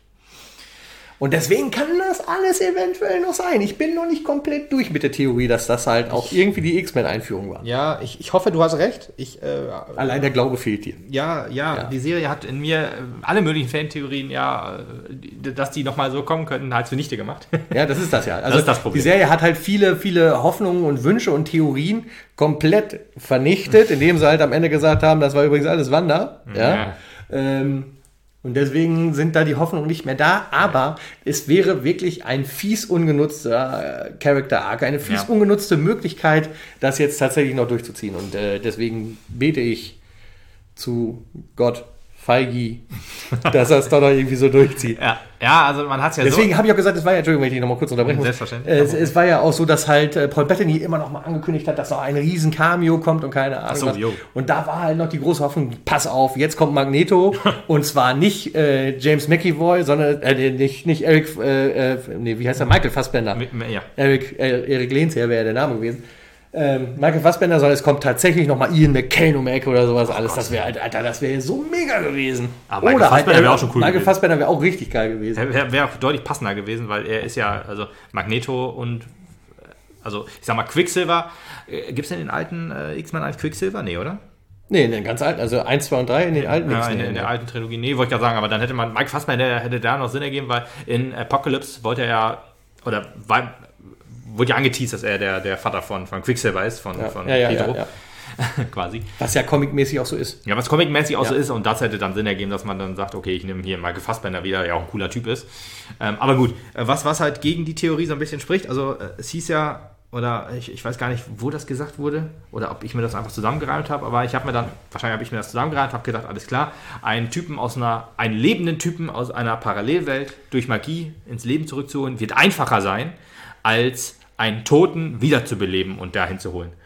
Und deswegen kann das alles eventuell noch sein. Ich bin noch nicht komplett durch mit der Theorie, dass das halt auch irgendwie die X-Men-Einführung war. Ja, ich, ich hoffe, du hast recht. Ich, äh, Allein der Glaube fehlt dir. Ja, ja, ja, die Serie hat in mir alle möglichen Fantheorien, ja, dass die nochmal so kommen könnten, halt zunichte gemacht. Ja, das ist das ja. Also das ist das Problem. Die Serie hat halt viele, viele Hoffnungen und Wünsche und Theorien komplett vernichtet, indem sie halt am Ende gesagt haben, das war übrigens alles Wanda. Ja. ja. Ähm, Und deswegen sind da die Hoffnungen nicht mehr da, aber es wäre wirklich ein fies ungenutzter Character Arc, eine fies ja. ungenutzte Möglichkeit, das jetzt tatsächlich noch durchzuziehen. Und äh, deswegen bete ich zu Gott, Feige, dass er es doch noch irgendwie so durchzieht. Ja, ja, also man hat es ja Deswegen so... habe ich auch gesagt, es war ja, Entschuldigung, wenn ich dich nochmal kurz unterbrechen muss. Selbstverständlich. Es, es war ja auch so, dass halt äh, Paul Bettany immer noch mal angekündigt hat, dass noch ein riesen Cameo kommt und keine Ahnung so, was. Und da war halt noch die große Hoffnung, pass auf, jetzt kommt Magneto und zwar nicht äh, James McAvoy, sondern äh, nicht, nicht Eric, äh, äh, nee, wie heißt er, Michael Fassbender. Ja. Eric, äh, Eric Lehnsherr wäre der Name gewesen. Ähm, Michael Fassbender, sondern es kommt tatsächlich nochmal Ian McKellen um die Ecke oder sowas. Alles, das wäre halt, Alter, das wäre so mega gewesen. Aber Michael Fassbender halt, wäre auch schon cool Michael gewesen. Fassbender wäre auch richtig geil gewesen. Wäre wär auch deutlich passender gewesen, weil er ist ja, also Magneto und, also ich sag mal Quicksilver. Äh, Gibt es denn den alten äh, X-Men als Quicksilver? Nee, oder? Nee, in den ganz alten, also eins, zwei und drei in den alten ja, in, in der alten Trilogie. Nee, wollte ich gerade sagen, aber dann hätte man, Mike Fassbender hätte da noch Sinn ergeben, weil in Apocalypse wollte er ja, oder war, wurde ja angeteased, dass er der, der Vater von, von Quicksilver ist, von, ja, von ja, ja, Pietro. Ja, ja. Quasi. Was ja comicmäßig auch so ist. Ja, was comicmäßig auch ja. so ist und das hätte dann Sinn ergeben, dass man dann sagt, okay, ich nehme hier Michael Fassbender wieder, der ja auch ein cooler Typ ist. Ähm, aber gut, was, was halt gegen die Theorie so ein bisschen spricht, also äh, es hieß ja, oder ich, ich weiß gar nicht, wo das gesagt wurde oder ob ich mir das einfach zusammengereimt habe, aber ich habe mir dann, wahrscheinlich habe ich mir das zusammengereimt, habe gedacht, alles klar, einen Typen aus einer, einen lebenden Typen aus einer Parallelwelt durch Magie ins Leben zurückzuholen, wird einfacher sein, als einen Toten wiederzubeleben und dahin zu holen.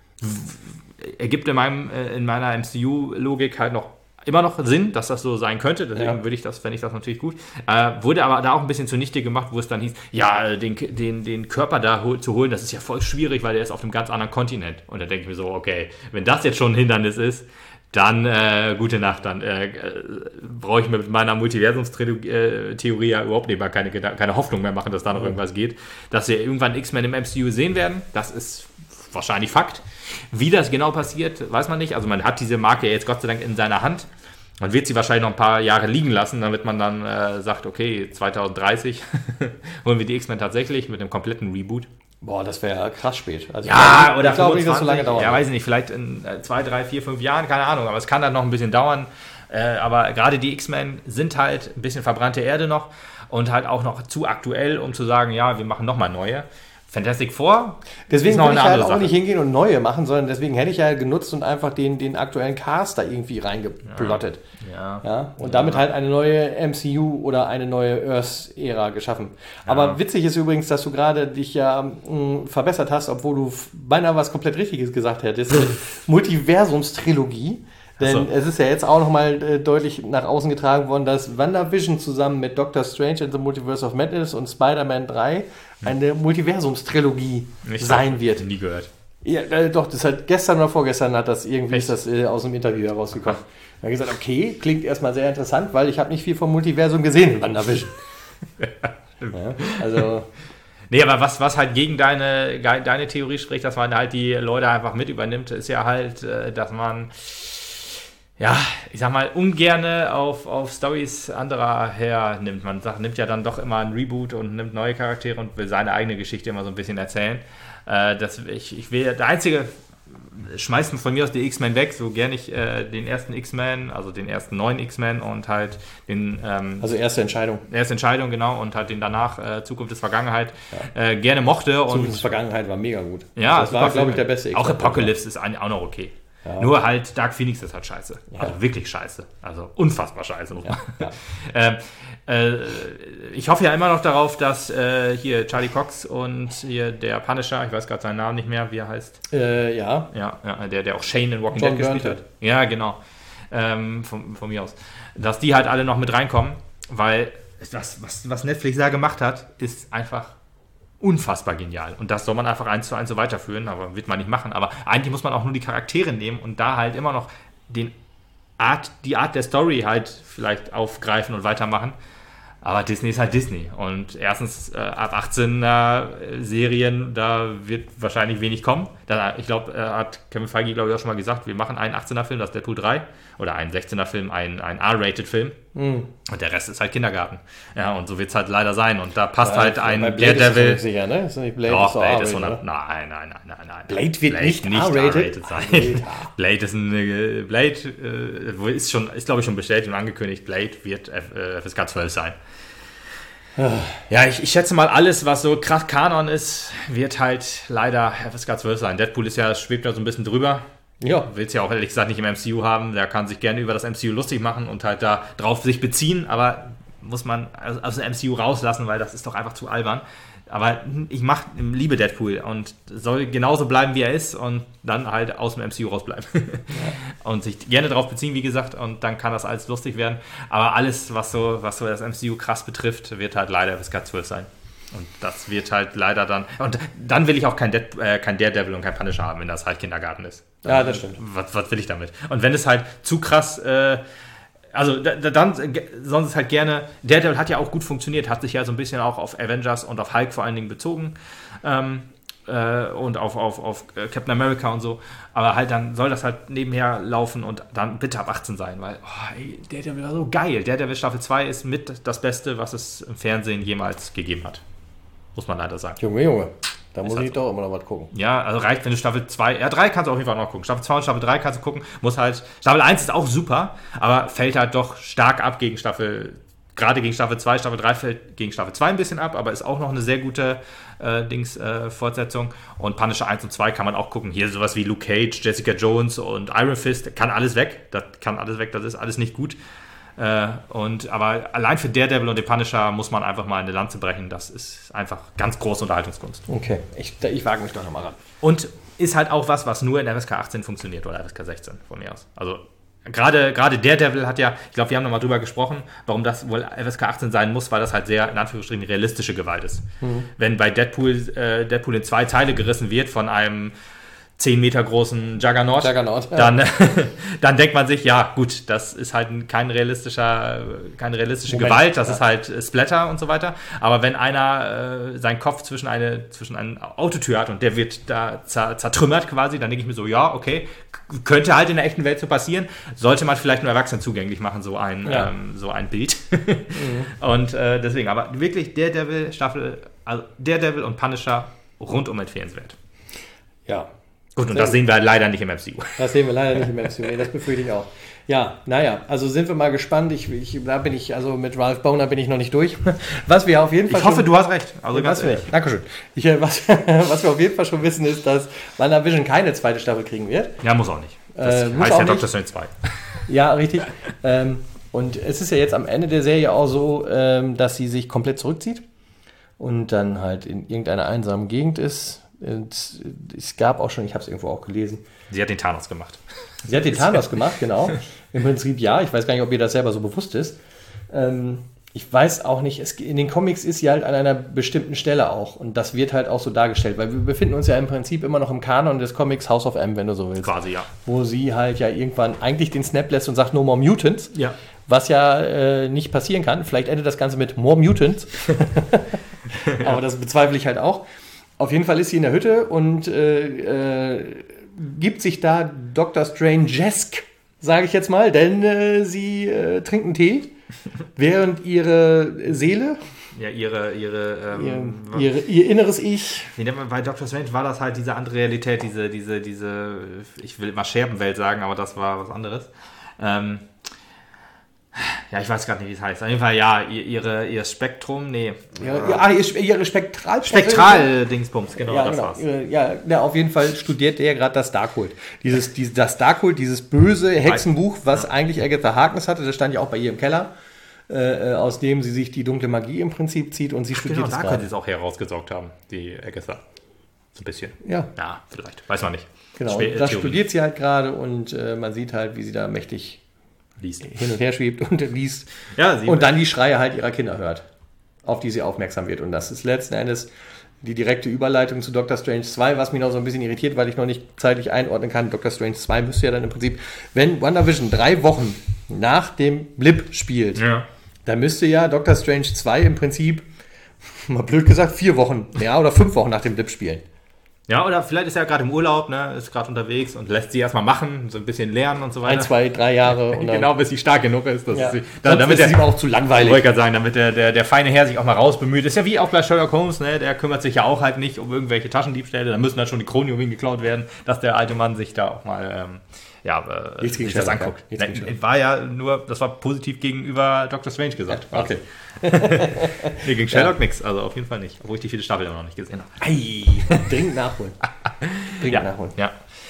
Ergibt in, meinem, in meiner M C U-Logik halt noch immer noch Sinn, dass das so sein könnte. Deswegen ja. würde ich das, fände ich das natürlich gut. Äh, wurde aber da auch ein bisschen zunichte gemacht, wo es dann hieß, ja, den, den, den Körper da hol, zu holen, das ist ja voll schwierig, weil der ist auf einem ganz anderen Kontinent. Und da denke ich mir so, okay, wenn das jetzt schon ein Hindernis ist, dann äh, gute Nacht, dann äh, brauche ich mir mit meiner Multiversumstheorie ja überhaupt nicht mal keine, keine Hoffnung mehr machen, dass da noch mhm. irgendwas geht. Dass wir irgendwann X-Men im M C U sehen werden, das ist wahrscheinlich Fakt. Wie das genau passiert, weiß man nicht. Also man hat diese Marke jetzt Gott sei Dank in seiner Hand. Man wird sie wahrscheinlich noch ein paar Jahre liegen lassen, damit man dann äh, sagt, okay, zwanzig dreißig holen wir die X-Men tatsächlich mit einem kompletten Reboot. Boah, das wäre krass spät. Also ja, ich oder ich glaube nicht, dass so lange dauert. Ja, weiß ich nicht, vielleicht in zwei, drei, vier, fünf Jahren, keine Ahnung, aber es kann dann noch ein bisschen dauern. Äh, aber gerade die X-Men sind halt ein bisschen verbrannte Erde noch und halt auch noch zu aktuell, um zu sagen, ja, wir machen nochmal neue. Fantastic Four. Deswegen würde ich halt auch Sache. nicht hingehen und neue machen, sondern deswegen hätte ich ja genutzt und einfach den, den aktuellen Cast da irgendwie reingeplottet. Ja. Ja. ja? Und ja. damit halt eine neue M C U oder eine neue Earth-Ära geschaffen. Ja. Aber witzig ist übrigens, dass du gerade dich ja mh, verbessert hast, obwohl du beinahe was komplett Richtiges gesagt hättest. Multiversumstrilogie. Denn so. Es ist ja jetzt auch nochmal äh, deutlich nach außen getragen worden, dass WandaVision zusammen mit Doctor Strange and the Multiverse of Madness und Spider-Man drei eine Multiversumstrilogie Nicht sein wird. Nie gehört. Ja, äh, doch, das hat gestern oder vorgestern hat das irgendwie ist das äh, aus dem Interview herausgekommen. Er hat gesagt, okay, klingt erstmal sehr interessant, weil ich habe nicht viel vom Multiversum gesehen in WandaVision. Ja, also... Nee, aber was, was halt gegen deine, deine Theorie spricht, dass man halt die Leute einfach mit übernimmt, ist ja halt, dass man, ja, ich sag mal, ungerne auf, auf Storys anderer hernimmt. Man sagt, nimmt ja dann doch immer ein Reboot und nimmt neue Charaktere und will seine eigene Geschichte immer so ein bisschen erzählen. Äh, das, ich, ich will, der einzige, schmeißen von mir aus die X-Men weg, so gerne ich äh, den ersten X-Men, also den ersten neuen X-Men und halt den... Ähm, also erste Entscheidung. Erste Entscheidung, genau, und halt den danach äh, Zukunft ist Vergangenheit ja. äh, gerne mochte. Zukunft ist Vergangenheit war mega gut. Ja, das war, glaube ich, der beste X-Men. Auch Apocalypse ist auch noch okay. Ja. Nur halt Dark Phoenix ist halt scheiße. Ja. Also wirklich scheiße. Also unfassbar scheiße. Ja. Ja. ähm, äh, ich hoffe ja immer noch darauf, dass äh, hier Charlie Cox und hier der Punisher, ich weiß gerade seinen Namen nicht mehr, wie er heißt. Äh, ja. Ja, ja der, der auch Shane in Walking John Dead gespielt Burnett. hat. Ja, genau. Ähm, von, von mir aus. Dass die halt alle noch mit reinkommen, weil das, was, was Netflix da gemacht hat, ist einfach unfassbar genial. Und das soll man einfach eins zu eins so weiterführen, aber wird man nicht machen. Aber eigentlich muss man auch nur die Charaktere nehmen und da halt immer noch den Art, die Art der Story halt vielleicht aufgreifen und weitermachen. Aber Disney ist halt Disney. Und erstens, äh, ab achtzehner Serien, da wird wahrscheinlich wenig kommen. Da, ich glaube, äh, hat Kevin Feige, glaube ich, auch schon mal gesagt, wir machen einen achtzehner Film, das ist Deadpool drei. Oder einen sechzehner Film, einen, einen R-Rated Film. Mhm. Und der Rest ist halt Kindergarten. Ja, und so wird es halt leider sein. Und da passt ja, halt ein Daredevil. Ist sicher, ne? Ist nicht Blade? Doch, ist Blade ist hundert. Nein, nein, nein, nein, nein. Blade wird Blade nicht, nicht R-rated sein. Blade ist ein. Blade äh, ist, schon, ist, glaube ich, schon bestätigt und angekündigt. Blade wird äh, F S K zwölf sein. Ja, ich, ich schätze mal, alles, was so krass Kanon ist, wird halt leider F S K zwölf sein. Deadpool ist ja, schwebt da so ein bisschen drüber. Ja. Will es ja auch ehrlich gesagt nicht im M C U haben. Der kann sich gerne über das M C U lustig machen und halt da drauf sich beziehen, aber muss man aus dem M C U rauslassen, weil das ist doch einfach zu albern. Aber ich mach, liebe Deadpool und soll genauso bleiben, wie er ist und dann halt aus dem M C U rausbleiben. Ja. Und sich gerne darauf beziehen, wie gesagt, und dann kann das alles lustig werden. Aber alles, was so, was so das M C U krass betrifft, wird halt leider F S K zwölf sein. Und das wird halt leider dann... Und dann will ich auch kein, Dead, äh, kein Daredevil und kein Punisher haben, wenn das halt Kindergarten ist. Dann, ja, das stimmt. Was, was will ich damit? Und wenn es halt zu krass... Äh, also da, dann sonst es halt gerne... Daredevil hat ja auch gut funktioniert, hat sich ja so ein bisschen auch auf Avengers und auf Hulk vor allen Dingen bezogen. Ähm, äh, und auf, auf, auf Captain America und so. Aber halt dann soll das halt nebenher laufen und dann bitte ab achtzehn sein, weil oh, ey, Daredevil war so geil. Daredevil Staffel zwei ist mit das Beste, was es im Fernsehen jemals gegeben hat. Muss man leider sagen. Junge, Junge. Da muss ich doch immer noch was gucken. Ja, also reicht, wenn du Staffel zwei, ja, drei kannst du auf jeden Fall noch gucken. Staffel zwei und Staffel drei kannst du gucken. Muss halt, Staffel eins ist auch super, aber fällt halt doch stark ab gegen Staffel, gerade gegen Staffel zwei. Staffel drei fällt gegen Staffel zwei ein bisschen ab, aber ist auch noch eine sehr gute äh, Dings, äh, Fortsetzung. Und Punisher eins und zwei kann man auch gucken. Hier sowas wie Luke Cage, Jessica Jones und Iron Fist, kann alles weg. Das kann alles weg, das ist alles nicht gut. Äh, und, aber allein für Daredevil und den Punisher muss man einfach mal eine Lanze brechen. Das ist einfach ganz große Unterhaltungskunst. Okay, ich, ich wage mich doch nochmal ran. Und ist halt auch was, was nur in F S K achtzehn funktioniert oder F S K sechzehn von mir aus. Also gerade, gerade Daredevil hat ja, ich glaube, wir haben nochmal drüber gesprochen, warum das wohl F S K achtzehn sein muss, weil das halt sehr, in Anführungsstrichen, realistische Gewalt ist. Mhm. Wenn bei Deadpool, äh, Deadpool in zwei Teile gerissen wird von einem zehn Meter großen Juggernaut, Juggernaut ja. dann, dann denkt man sich, ja gut, das ist halt kein realistischer, keine realistische Moment, Gewalt, das ja. ist halt Splatter und so weiter. Aber wenn einer äh, seinen Kopf zwischen eine zwischen eine Autotür hat und der wird da zertrümmert quasi, dann denke ich mir so, ja, okay, könnte halt in der echten Welt so passieren, sollte man vielleicht nur Erwachsenen zugänglich machen, so ein, ja. ähm, so ein Bild. mhm. Und äh, deswegen, aber wirklich Daredevil Staffel, also Daredevil und Punisher rundum empfehlenswert. Ja. Gut, und das sehen wir leider nicht im M C U. Das sehen wir leider nicht im M C U, nee, das befürchte ich auch. Ja, naja, also sind wir mal gespannt. Ich, ich, da bin ich, also mit Ralph Bohner bin ich noch nicht durch. Was wir auf jeden Fall Ich hoffe, schon, du hast recht. Also ganz ehrlich. Dankeschön. Ich, was, was wir auf jeden Fall schon wissen, ist, dass WandaVision keine zweite Staffel kriegen wird. Ja, muss auch nicht. Das äh, heißt ja Doctor Strange zwei. Ja, richtig. ähm, und es ist ja jetzt am Ende der Serie auch so, ähm, dass sie sich komplett zurückzieht und dann halt in irgendeiner einsamen Gegend ist. Und es gab auch schon, ich habe es irgendwo auch gelesen. Sie hat den Thanos gemacht. Sie hat den Thanos gemacht, genau. Im Prinzip ja. Ich weiß gar nicht, ob ihr das selber so bewusst ist. Ähm, Ich weiß auch nicht, es, in den Comics ist sie halt an einer bestimmten Stelle auch. Und das wird halt auch so dargestellt, weil wir befinden uns ja im Prinzip immer noch im Kanon des Comics House of M, wenn du so willst. Quasi, ja. Wo sie halt ja irgendwann eigentlich den Snap lässt und sagt, no more mutants. Ja. Was ja äh, nicht passieren kann. Vielleicht endet das Ganze mit more mutants. Aber das bezweifle ich halt auch. Auf jeden Fall ist sie in der Hütte und äh, äh, gibt sich da Doctor Strange-esque, sage ich jetzt mal, denn äh, sie äh, trinkt einen Tee. Während ihre Seele, ja, ihre, ihre, ähm, ihr, ihre, ihr inneres Ich. Wie nennt man, bei Doctor Strange war das halt diese andere Realität, diese, diese, diese, ich will mal Scherbenwelt sagen, aber das war was anderes. Ähm, ja, ich weiß gar nicht, wie es heißt. Auf jeden Fall, ja, ihre, ihr Spektrum, nee. Ja, ja, ihr, ihre Spektral... Spektral-Dingsbums, genau, ja, das genau. war's. Ja, ja, auf jeden Fall studiert er gerade das Darkhold. Dieses, dieses, das Darkhold, dieses böse Hexenbuch, was ja. eigentlich Agatha Harkness hatte, das stand ja auch bei ihr im Keller, äh, aus dem sie sich die dunkle Magie im Prinzip zieht und sie studiert genau, es da gerade. könnte sie es auch herausgesaugt haben, die Agatha. So ein bisschen. Ja. Ja, vielleicht. Weiß man nicht. Genau, Schwer, das Theorie. studiert sie halt gerade und äh, man sieht halt, wie sie da mächtig liest. hin und her schwebt und liest. Ja, sie und dann die Schreie halt ihrer Kinder hört, auf die sie aufmerksam wird. Und das ist letzten Endes die direkte Überleitung zu Doctor Strange zwei, was mich noch so ein bisschen irritiert, weil ich noch nicht zeitlich einordnen kann. Doctor Strange zwei müsste ja dann im Prinzip, wenn WandaVision drei Wochen nach dem Blip spielt, ja. dann müsste ja Doctor Strange zwei im Prinzip, mal blöd gesagt, vier Wochen, ja, oder fünf Wochen nach dem Blip spielen. Ja, oder vielleicht ist er gerade im Urlaub, ne, ist gerade unterwegs und lässt sie erstmal machen, so ein bisschen lernen und so weiter. Ein, zwei, drei Jahre. Und genau, bis sie stark genug ist. Dass ja. sie, da, damit ist es ihm auch zu langweilig. Ich wollte gerade sagen, damit der, der, der feine Herr sich auch mal rausbemüht. Ist ja wie auch bei Sherlock Holmes, ne, der kümmert sich ja auch halt nicht um irgendwelche Taschendiebstähle. Da müssen dann schon die Kronjuwelen geklaut werden, dass der alte Mann sich da auch mal ähm, ja, äh, sich das anguckt. Ja. Ne, war ja nur, das war positiv gegenüber Doctor Strange gesagt. Ja, okay. Nee, gegen Sherlock ja. nichts, also auf jeden Fall nicht. Obwohl ich die vierte Staffel immer noch nicht gesehen habe. Ei, dringend nachholen. Dringend ja, nachholen. Ja.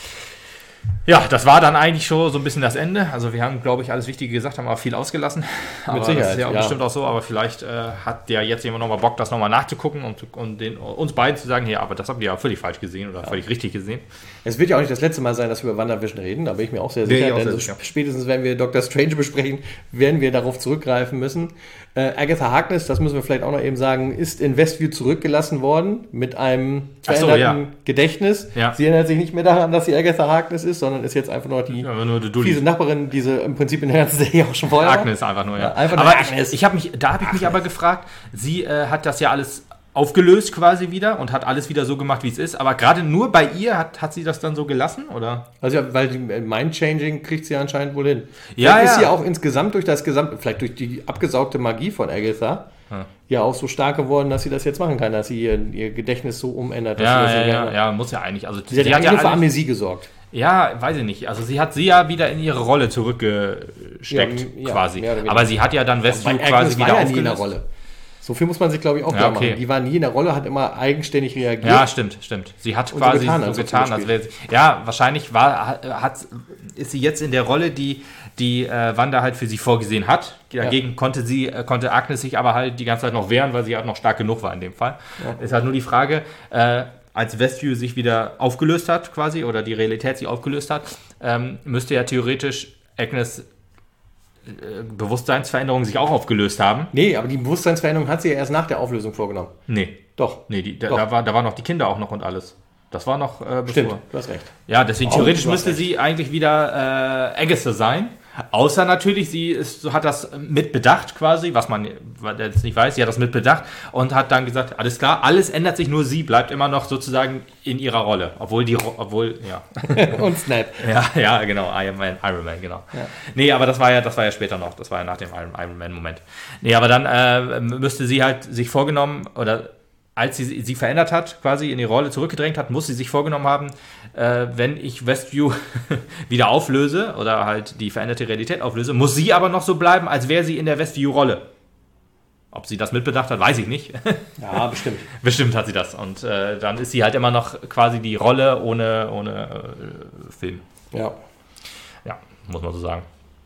Ja, das war dann eigentlich schon so ein bisschen das Ende. Also wir haben, glaube ich, alles Wichtige gesagt, haben aber viel ausgelassen. Aber Mit Sicherheit, das ist ja, ja bestimmt auch so. Aber vielleicht äh, hat ja jetzt jemand nochmal Bock, das nochmal nachzugucken und, und den, uns beiden zu sagen, ja, aber das habt ihr ja völlig falsch gesehen oder ja. völlig richtig gesehen. Es wird ja auch nicht das letzte Mal sein, dass wir über WandaVision reden, da bin ich mir auch sehr sicher. Ja, auch denn sehr so sicher. Spätestens, wenn wir Doctor Strange besprechen, werden wir darauf zurückgreifen müssen. Äh, Agatha Harkness, das müssen wir vielleicht auch noch eben sagen, ist in Westview zurückgelassen worden mit einem veränderten so, ja. Gedächtnis. Ja. Sie erinnert sich nicht mehr daran, dass sie Agatha Harkness ist, sondern ist jetzt einfach nur die ja, nur fiese Nachbarin, die sie im Prinzip in der ganzen Serie auch schon vorher war. Agnes einfach nur, ja. ja einfach nur aber Agnes. ich, ich habe mich, da habe ich mich aber gefragt, sie äh, hat das ja alles aufgelöst quasi wieder und hat alles wieder so gemacht, wie es ist. Aber gerade nur bei ihr hat, hat sie das dann so gelassen, oder? Also ja, weil die Mind-Changing kriegt sie anscheinend wohl hin. Ja, vielleicht ist ja. sie auch insgesamt durch das gesamte, vielleicht durch die abgesaugte Magie von Agatha, hm. ja auch so stark geworden, dass sie das jetzt machen kann, dass sie ihr, ihr Gedächtnis so umändert. Dass ja, sie das ja, ja, ja, muss ja eigentlich. Also, sie, sie hat ja nur für Amnesie gesorgt. Ja, weiß ich nicht. Also sie hat sie ja wieder in ihre Rolle zurückgesteckt, ja, ja, quasi. Aber sie hat ja dann Westview quasi wieder war ja aufgelöst. nie in der Rolle. So viel muss man sich, glaube ich, auch ja, okay. machen. Die war nie in der Rolle, hat immer eigenständig reagiert. Ja, stimmt, stimmt. Sie hat quasi so getan, so getan als wäre sie, ja, wahrscheinlich war, hat, ist sie jetzt in der Rolle, die, die äh, Wanda halt für sie vorgesehen hat. Dagegen ja. konnte sie, äh, konnte Agnes sich aber halt die ganze Zeit noch wehren, weil sie halt noch stark genug war in dem Fall. Ja. Ist halt nur die Frage, äh, als Westview sich wieder aufgelöst hat, quasi, oder die Realität sich aufgelöst hat, ähm, müsste ja theoretisch Agnes Bewusstseinsveränderungen sich auch aufgelöst haben. Nee, aber die Bewusstseinsveränderung hat sie ja erst nach der Auflösung vorgenommen. Nee. Doch. Nee, die, da, Doch. Da, war, da waren noch die Kinder auch noch und alles. Das war noch äh, bevor. Stimmt, du hast recht. Ja, deswegen Oh, theoretisch müsste recht. sie eigentlich wieder äh, Agatha sein. Außer natürlich, sie ist, hat das mitbedacht quasi, was man jetzt nicht weiß, sie hat das mitbedacht und hat dann gesagt, alles klar, alles ändert sich, nur sie bleibt immer noch sozusagen in ihrer Rolle. Obwohl die, obwohl, ja. Und Snap. Ja, ja, genau, Iron Man, Iron Man, genau. Ja. Nee, aber das war ja, das war ja später noch, das war ja nach dem Iron, Iron Man-Moment. Nee, aber dann äh, müsste sie halt sich vorgenommen, oder als sie sie verändert hat, quasi in die Rolle zurückgedrängt hat, muss sie sich vorgenommen haben, äh, wenn ich Westview wieder auflöse oder halt die veränderte Realität auflöse, muss sie aber noch so bleiben, als wäre sie in der Westview-Rolle. Ob sie das mitbedacht hat, weiß ich nicht. Ja, bestimmt. Bestimmt hat sie das. Und äh, dann ist sie halt immer noch quasi die Rolle ohne, ohne äh, Film. Ja. Ja, muss man so sagen.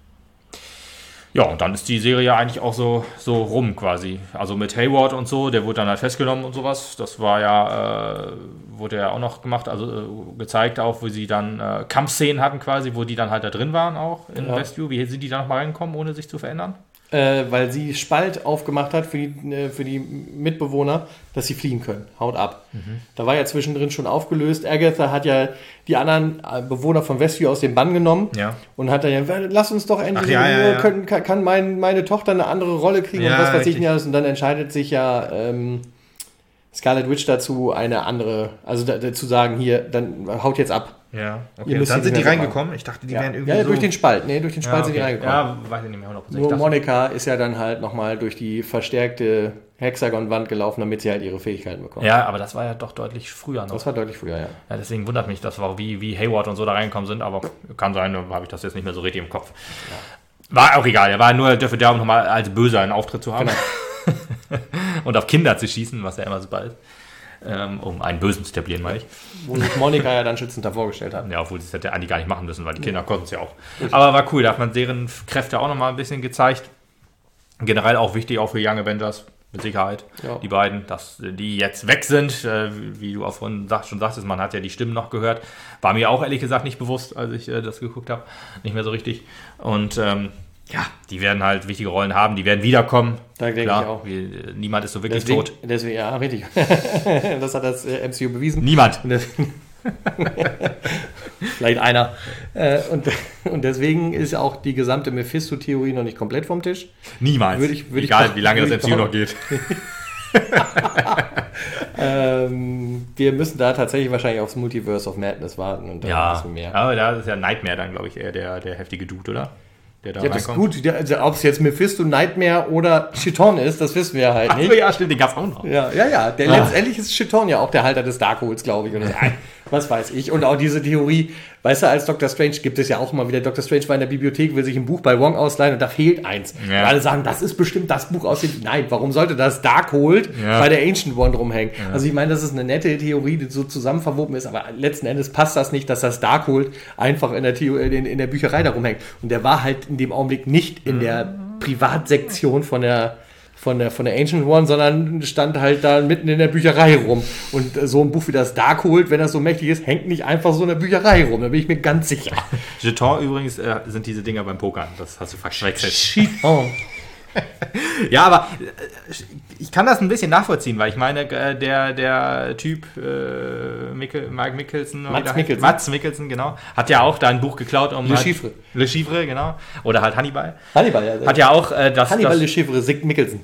Ja, und dann ist die Serie eigentlich auch so, so rum quasi. Also mit Hayward und so, der wurde dann halt festgenommen und sowas. Das war ja, äh, wurde ja auch noch gemacht, also äh, gezeigt auch, wo sie dann äh, Kampfszenen hatten quasi, wo die dann halt da drin waren auch in ja. Westview. Wie sind die da nochmal reingekommen, ohne sich zu verändern? äh, weil sie Spalt aufgemacht hat für die, äh, für die Mitbewohner, dass sie fliehen können. Haut ab. Mhm. Da war ja zwischendrin schon aufgelöst. Agatha hat ja die anderen Bewohner von Westview aus dem Bann genommen ja. und hat dann ja, lass uns doch endlich, Ach, ja, ja, ja. Können, kann, kann mein, meine Tochter eine andere Rolle kriegen ja, und was weiß richtig. ich nicht alles. Und dann entscheidet sich ja ähm, Scarlet Witch dazu, eine andere, also da, dazu sagen, hier, dann haut jetzt ab. Ja, okay. Und dann sind die reingekommen? Ich dachte, die ja. wären irgendwie Ja, ja so... durch den Spalt. Nee, durch den Spalt ja, okay. sind die reingekommen. Ja, weiß ich nicht mehr hundertprozentig. Nur Monica ist ja dann halt nochmal durch die verstärkte Hexagon-Wand gelaufen, damit sie halt ihre Fähigkeiten bekommt. Ja, aber das war ja doch deutlich früher noch. Das war deutlich früher, ja. Ja, deswegen wundert mich, dass wir wie, wie Hayward und so da reingekommen sind, aber kann sein, da habe ich das jetzt nicht mehr so richtig im Kopf. Ja. War auch egal, er war nur dafür da, um nochmal als Böser einen Auftritt zu haben. Genau. Und auf Kinder zu schießen, was ja immer super ist. Ähm, um einen Bösen zu etablieren, meine ich. Wo sich Monica ja dann schützend davor gestellt hat. Ja, obwohl sie es hätte eigentlich gar nicht machen müssen, weil die Kinder ja. konnten es ja auch. Aber war cool, da hat man deren Kräfte auch nochmal ein bisschen gezeigt. Generell auch wichtig, auch für Young Avengers, mit Sicherheit. Ja. Die beiden, dass die jetzt weg sind, äh, wie du auch vorhin schon sagtest, man hat ja die Stimmen noch gehört. War mir auch ehrlich gesagt nicht bewusst, als ich äh, das geguckt habe. Nicht mehr so richtig. Und ähm, ja, die werden halt wichtige Rollen haben, die werden wiederkommen. Da denke Klar, ich auch. Wie, niemand ist so wirklich deswegen, tot. Deswegen, ja, richtig. Das hat das äh, M C U bewiesen. Niemand. Vielleicht einer. Äh, und, und deswegen ist auch die gesamte Mephisto-Theorie noch nicht komplett vom Tisch. Niemals. Würde ich, würde Egal, ich, wie lange das M C U noch noch geht. ähm, wir müssen da tatsächlich wahrscheinlich aufs Multiverse of Madness warten. Und dann ja, ein bisschen mehr. Aber da ist ja Nightmare dann, glaube ich, eher der, der heftige Dude, oder? Der da ja, das ist gut. Also, ob es jetzt Mephisto, Nightmare oder Chiton ist, das wissen wir halt nicht. Ach, ja, stimmt, den gab es auch noch. Ja, ja, ja. Der, ah. Letztendlich ist Chiton ja auch der Halter des Darkholds, glaube ich. Oder was weiß ich. Und auch diese Theorie, weißt du, als Doctor Strange gibt es ja auch immer wieder, Doctor Strange war in der Bibliothek, will sich ein Buch bei Wong ausleihen und da fehlt eins. Ja. Und alle sagen, das ist bestimmt das Buch aus dem... Nein, warum sollte das Darkhold ja. bei der Ancient One rumhängen? Ja. Also ich meine, das ist eine nette Theorie, die so zusammen verwoben ist, aber letzten Endes passt das nicht, dass das Darkhold einfach in der, Theorie, in, in der Bücherei da rumhängt. Und der war halt in dem Augenblick nicht in der Privatsektion von der... Von der, von der Ancient One, sondern stand halt da mitten in der Bücherei rum. Und so ein Buch wie das Darkhold, wenn das so mächtig ist, hängt nicht einfach so in der Bücherei rum. Da bin ich mir ganz sicher. Jeton übrigens äh, sind diese Dinger beim Pokern. Das hast du verwechselt. Jeton. Ja, aber äh, ich kann das ein bisschen nachvollziehen, weil ich meine, äh, der, der Typ äh, Mikkel, Mike Mickelson, Mats Mikkelsen. Mats Mikkelsen, genau, hat ja auch da ein Buch geklaut, um Le halt, Chiffre. Le Chiffre, genau. Oder halt Hannibal. Hannibal, ja. Hat ja auch äh, das... Hannibal das, Le Chiffre, Sig Mikkelsen.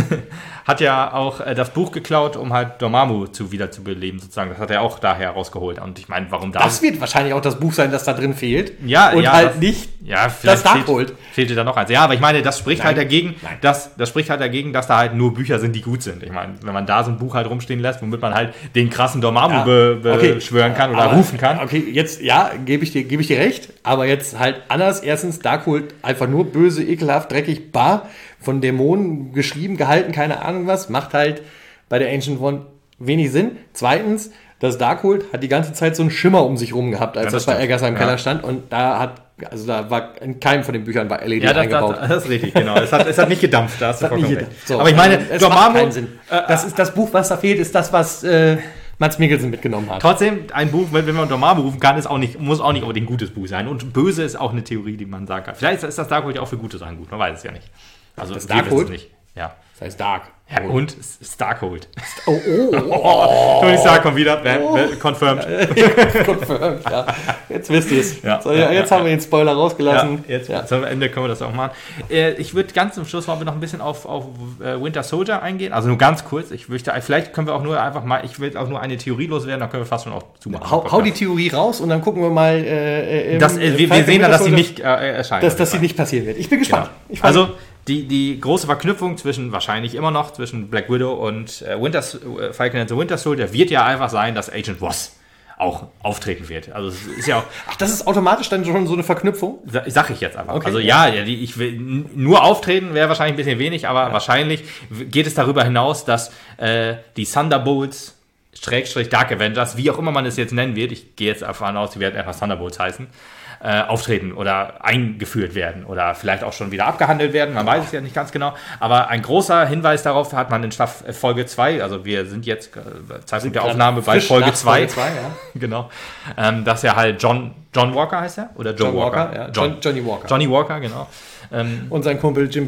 hat ja auch äh, das Buch geklaut, um halt Dormammu zu wiederzubeleben, sozusagen. Das hat er auch daher rausgeholt. Und ich meine, warum das? Das wird wahrscheinlich auch das Buch sein, das da drin fehlt. Ja, und ja, halt das, nicht ja, das Darkhold. Fehlt, fehlte da noch eins. Ja, aber ich meine, das spricht Nein. halt dagegen, Nein. dass, das spricht halt dagegen, dass da halt nur Bücher sind, die gut sind. Ich meine, wenn man da so ein Buch halt rumstehen lässt, womit man halt den krassen Dormammu ja. be, be okay. beschwören kann oder aber, rufen kann. Okay, jetzt, ja, gebe ich dir, gebe ich dir recht, aber jetzt halt anders. Erstens, Darkhold einfach nur böse, ekelhaft, dreckig, bar, von Dämonen geschrieben, gehalten, keine Ahnung was, macht halt bei der Ancient One wenig Sinn. Zweitens, das Darkhold hat die ganze Zeit so einen Schimmer um sich rum gehabt, als ja, das, das bei Agatha im ja. Keller stand, und da hat, also da war in keinem von den Büchern war L E D ja, das, eingebaut. Das, das ist richtig, genau. Es hat, es hat nicht gedampft, da hast du vollkommen recht. So, aber ich meine, es Dormammu, macht keinen Sinn. Das ist das Buch, was da fehlt, ist das, was äh, Mats Mikkelsen mitgenommen hat. Trotzdem, ein Buch, wenn man Dormammu rufen kann, ist auch nicht, muss auch nicht unbedingt ein gutes Buch sein. Und böse ist auch eine Theorie, die man sagen kann. Vielleicht ist das Darkhold ja auch für gute Sachen gut, man weiß es ja nicht. Also das Darkhold? nicht. Ja. Das heißt Dark. Ja, und Starkhold. Oh, oh, oh. oh. Und ich sage, komm wieder, oh. confirmed. confirmed, ja. Jetzt wisst ihr es. Ja, so, ja, jetzt ja, haben wir den Spoiler rausgelassen. Ja, jetzt ja. Zum Ende können wir das auch machen. Äh, ich würde ganz zum Schluss mal noch ein bisschen auf, auf äh, Winter Soldier eingehen. Also nur ganz kurz. Ich möchte, vielleicht können wir auch nur einfach mal, ich will auch nur eine Theorie loswerden, dann können wir fast schon auch zumachen. Hau, hau die Theorie raus und dann gucken wir mal. Äh, im, das, äh, wir, wir sehen dann, dass sie nicht äh, erscheint. Dass, dass sie nicht passieren wird. Ich bin gespannt. Genau. Ich also die, die große Verknüpfung zwischen, wahrscheinlich immer noch, zwischen Black Widow und äh, Winter, äh, Falcon and the Winter Soldier wird ja einfach sein, dass Agent Ross auch auftreten wird. Also es ist ja auch. Ach, das ist automatisch dann schon so eine Verknüpfung? Sag ich jetzt einfach. Okay, also ja, ja, die, ich will nur auftreten wäre wahrscheinlich ein bisschen wenig, aber ja. wahrscheinlich geht es darüber hinaus, dass äh, die Thunderbolts, Schrägstrich Dark Avengers, wie auch immer man es jetzt nennen wird, ich gehe jetzt davon aus, die werden einfach Thunderbolts heißen, äh, auftreten oder eingeführt werden oder vielleicht auch schon wieder abgehandelt werden, man weiß es ja nicht ganz genau, aber ein großer Hinweis darauf hat man in Staffel Folge zwei, also wir sind jetzt äh, Zeitpunkt der Aufnahme bei Folge zwei, ja. genau, ähm, dass er halt John, John Walker heißt er? Oder Joe John Walker? Walker ja. John, Johnny Walker. Johnny Walker, genau. Ähm, Und sein Kumpel Jim B.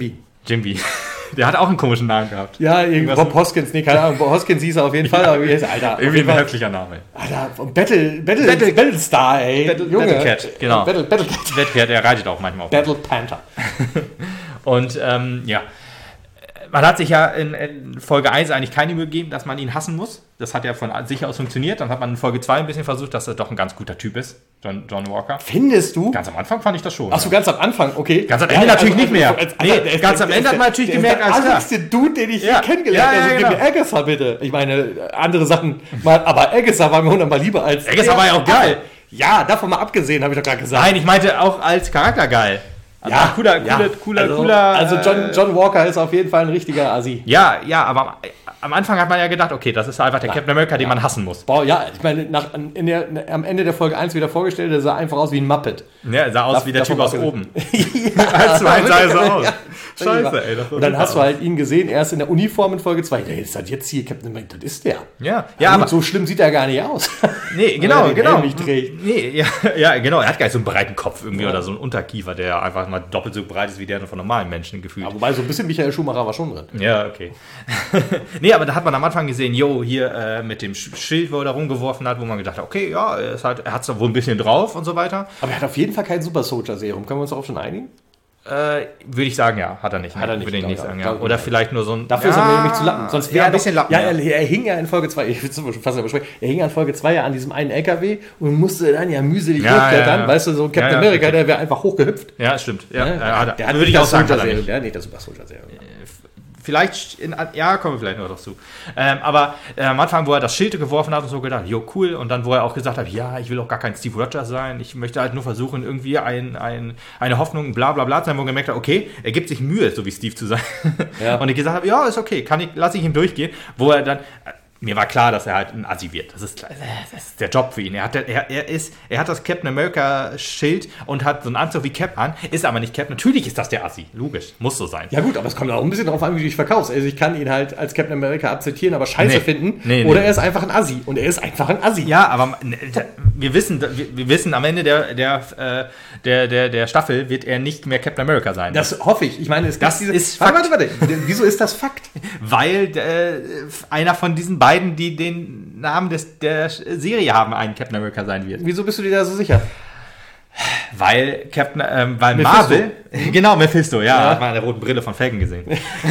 Jimby. Der hat auch einen komischen Namen gehabt. Ja, irgendwas Bob Hoskins, nee, keine Ahnung. Bob Hoskins hieß er auf jeden Fall, ja. aber wie heißt er? Alter. Irgendwie ein wirklicher Name. Alter, Battle, Battle, Battle, Battlestar, ey. Battle, Junge. Battlecat, genau. Battle, Battlecat. Battlecat, der reitet auch manchmal auf. Battle Panther. Und, ähm, ja. Man hat sich ja in, in Folge eins eigentlich keine Mühe gegeben, dass man ihn hassen muss. Das hat ja von sich aus funktioniert. Dann hat man in Folge zwei ein bisschen versucht, dass er doch ein ganz guter Typ ist, John, John Walker. Findest du? Ganz am Anfang fand ich das schon. Achso, ja. Ganz am Anfang, okay. Ganz am Ende ja, natürlich also, nicht mehr. Also, also, nee, ganz am Ende hat man natürlich gemerkt, als der allererste Dude, den ich ja. je kennengelernt habe. Ja, ja, also, gib mir Agatha bitte. Ich meine, andere Sachen, mal, aber Agatha war mir hundertmal lieber als... Agatha war ja auch geil. Ja, davon mal abgesehen, habe ich doch gerade gesagt. Nein, ich meinte auch als Charakter geil. Also ja, cooler, cooler, ja. cooler, also, cooler. Also John, John Walker ist auf jeden Fall ein richtiger Assi. Ja, ja, aber am Anfang hat man ja gedacht, okay, das ist einfach der ja. Captain America, den ja. man hassen muss. Boah, ja, ich meine, nach, in der, am Ende der Folge eins wieder vorgestellt, der sah einfach aus wie ein Muppet. Ja, er sah aus da, wie der Typ aus oben. ja, als du einen sah er so aus. Ja. Scheiße, ey. Das und dann hast du halt ihn gesehen, erst in der Uniform in Folge zwei. Der ist halt jetzt hier Captain America, das ist der. Ja, ja, aber so schlimm sieht er gar nicht aus. Nee, genau, genau. Trägt. Nee, ja, ja, genau. Er hat gar nicht so einen breiten Kopf irgendwie ja. oder so einen Unterkiefer, der einfach mal doppelt so breit ist wie der von normalen Menschen gefühlt. Ja, wobei so ein bisschen Michael Schumacher war schon drin. Ja, okay. Nee, aber da hat man am Anfang gesehen, jo, hier äh, mit dem Schild, wo er da rumgeworfen hat, wo man gedacht hat, okay, ja, er, ist halt, er hat es wohl ein bisschen drauf und so weiter. Aber er hat auf jeden Fall kein Super Soldier Serum. Können wir uns darauf schon einigen? Äh, würde ich sagen, ja. Hat er nicht. Hat er nicht. Würde ich nicht sagen, ja. Oder nicht. Vielleicht nur so ein... Dafür ja, ist er nämlich zu Lappen. Sonst wäre ja, er ein bisschen Lappen. Ja, er, er hing ja in Folge zwei, ich will es fast übersprechen, er hing ja in Folge zwei ja an diesem einen L K W und musste dann ja mühselig ja, hochklettern. Ja, ja. Weißt du, so Captain ja, ja, America, okay. der wäre einfach hochgehüpft. Ja, stimmt. Ja, ja, ja, hat, der hat würde ich auch sagen, hat er nicht. Der hat nicht das Super Soldier Serum. Vielleicht, in, ja, kommen wir vielleicht noch dazu. Ähm, aber äh, am Anfang, wo er das Schild geworfen hat und so gedacht, jo, cool. Und dann, wo er auch gesagt hat, ja, ich will auch gar kein Steve Rogers sein. Ich möchte halt nur versuchen, irgendwie ein, ein, eine Hoffnung, bla bla bla zu sein, wo er gemerkt hat, okay, er gibt sich Mühe, so wie Steve zu sein. Ja. Und ich gesagt habe, ja, ist okay, kann ich, lasse ich ihm durchgehen. Wo er dann... Mir war klar, dass er halt ein Assi wird. Das ist, das ist der Job für ihn. Er hat, er, er, ist, er hat das Captain America-Schild und hat so einen Anzug wie Cap an, ist aber nicht Cap. Natürlich ist das der Assi. Logisch. Muss so sein. Ja gut, aber es kommt auch ein bisschen darauf an, wie du dich verkaufst. Also ich kann ihn halt als Captain America akzeptieren, aber scheiße nee. finden. Nee, oder nee. er ist einfach ein Assi. Und er ist einfach ein Assi. Ja, aber wir wissen, wir, wir wissen am Ende der, der, der, der, der Staffel wird er nicht mehr Captain America sein. Das hoffe ich. Ich meine, es das diese, ist warte, Fakt. Warte, warte. Wieso ist das Fakt? Weil äh, einer von diesen beiden, die den Namen des, der Serie haben, ein Captain America sein wird. Wieso bist du dir da so sicher? Weil Captain, ähm, weil Mephisto. Marvel, genau, Mephisto, ja, ja. Hat man an der roten Brille von Falcon gesehen.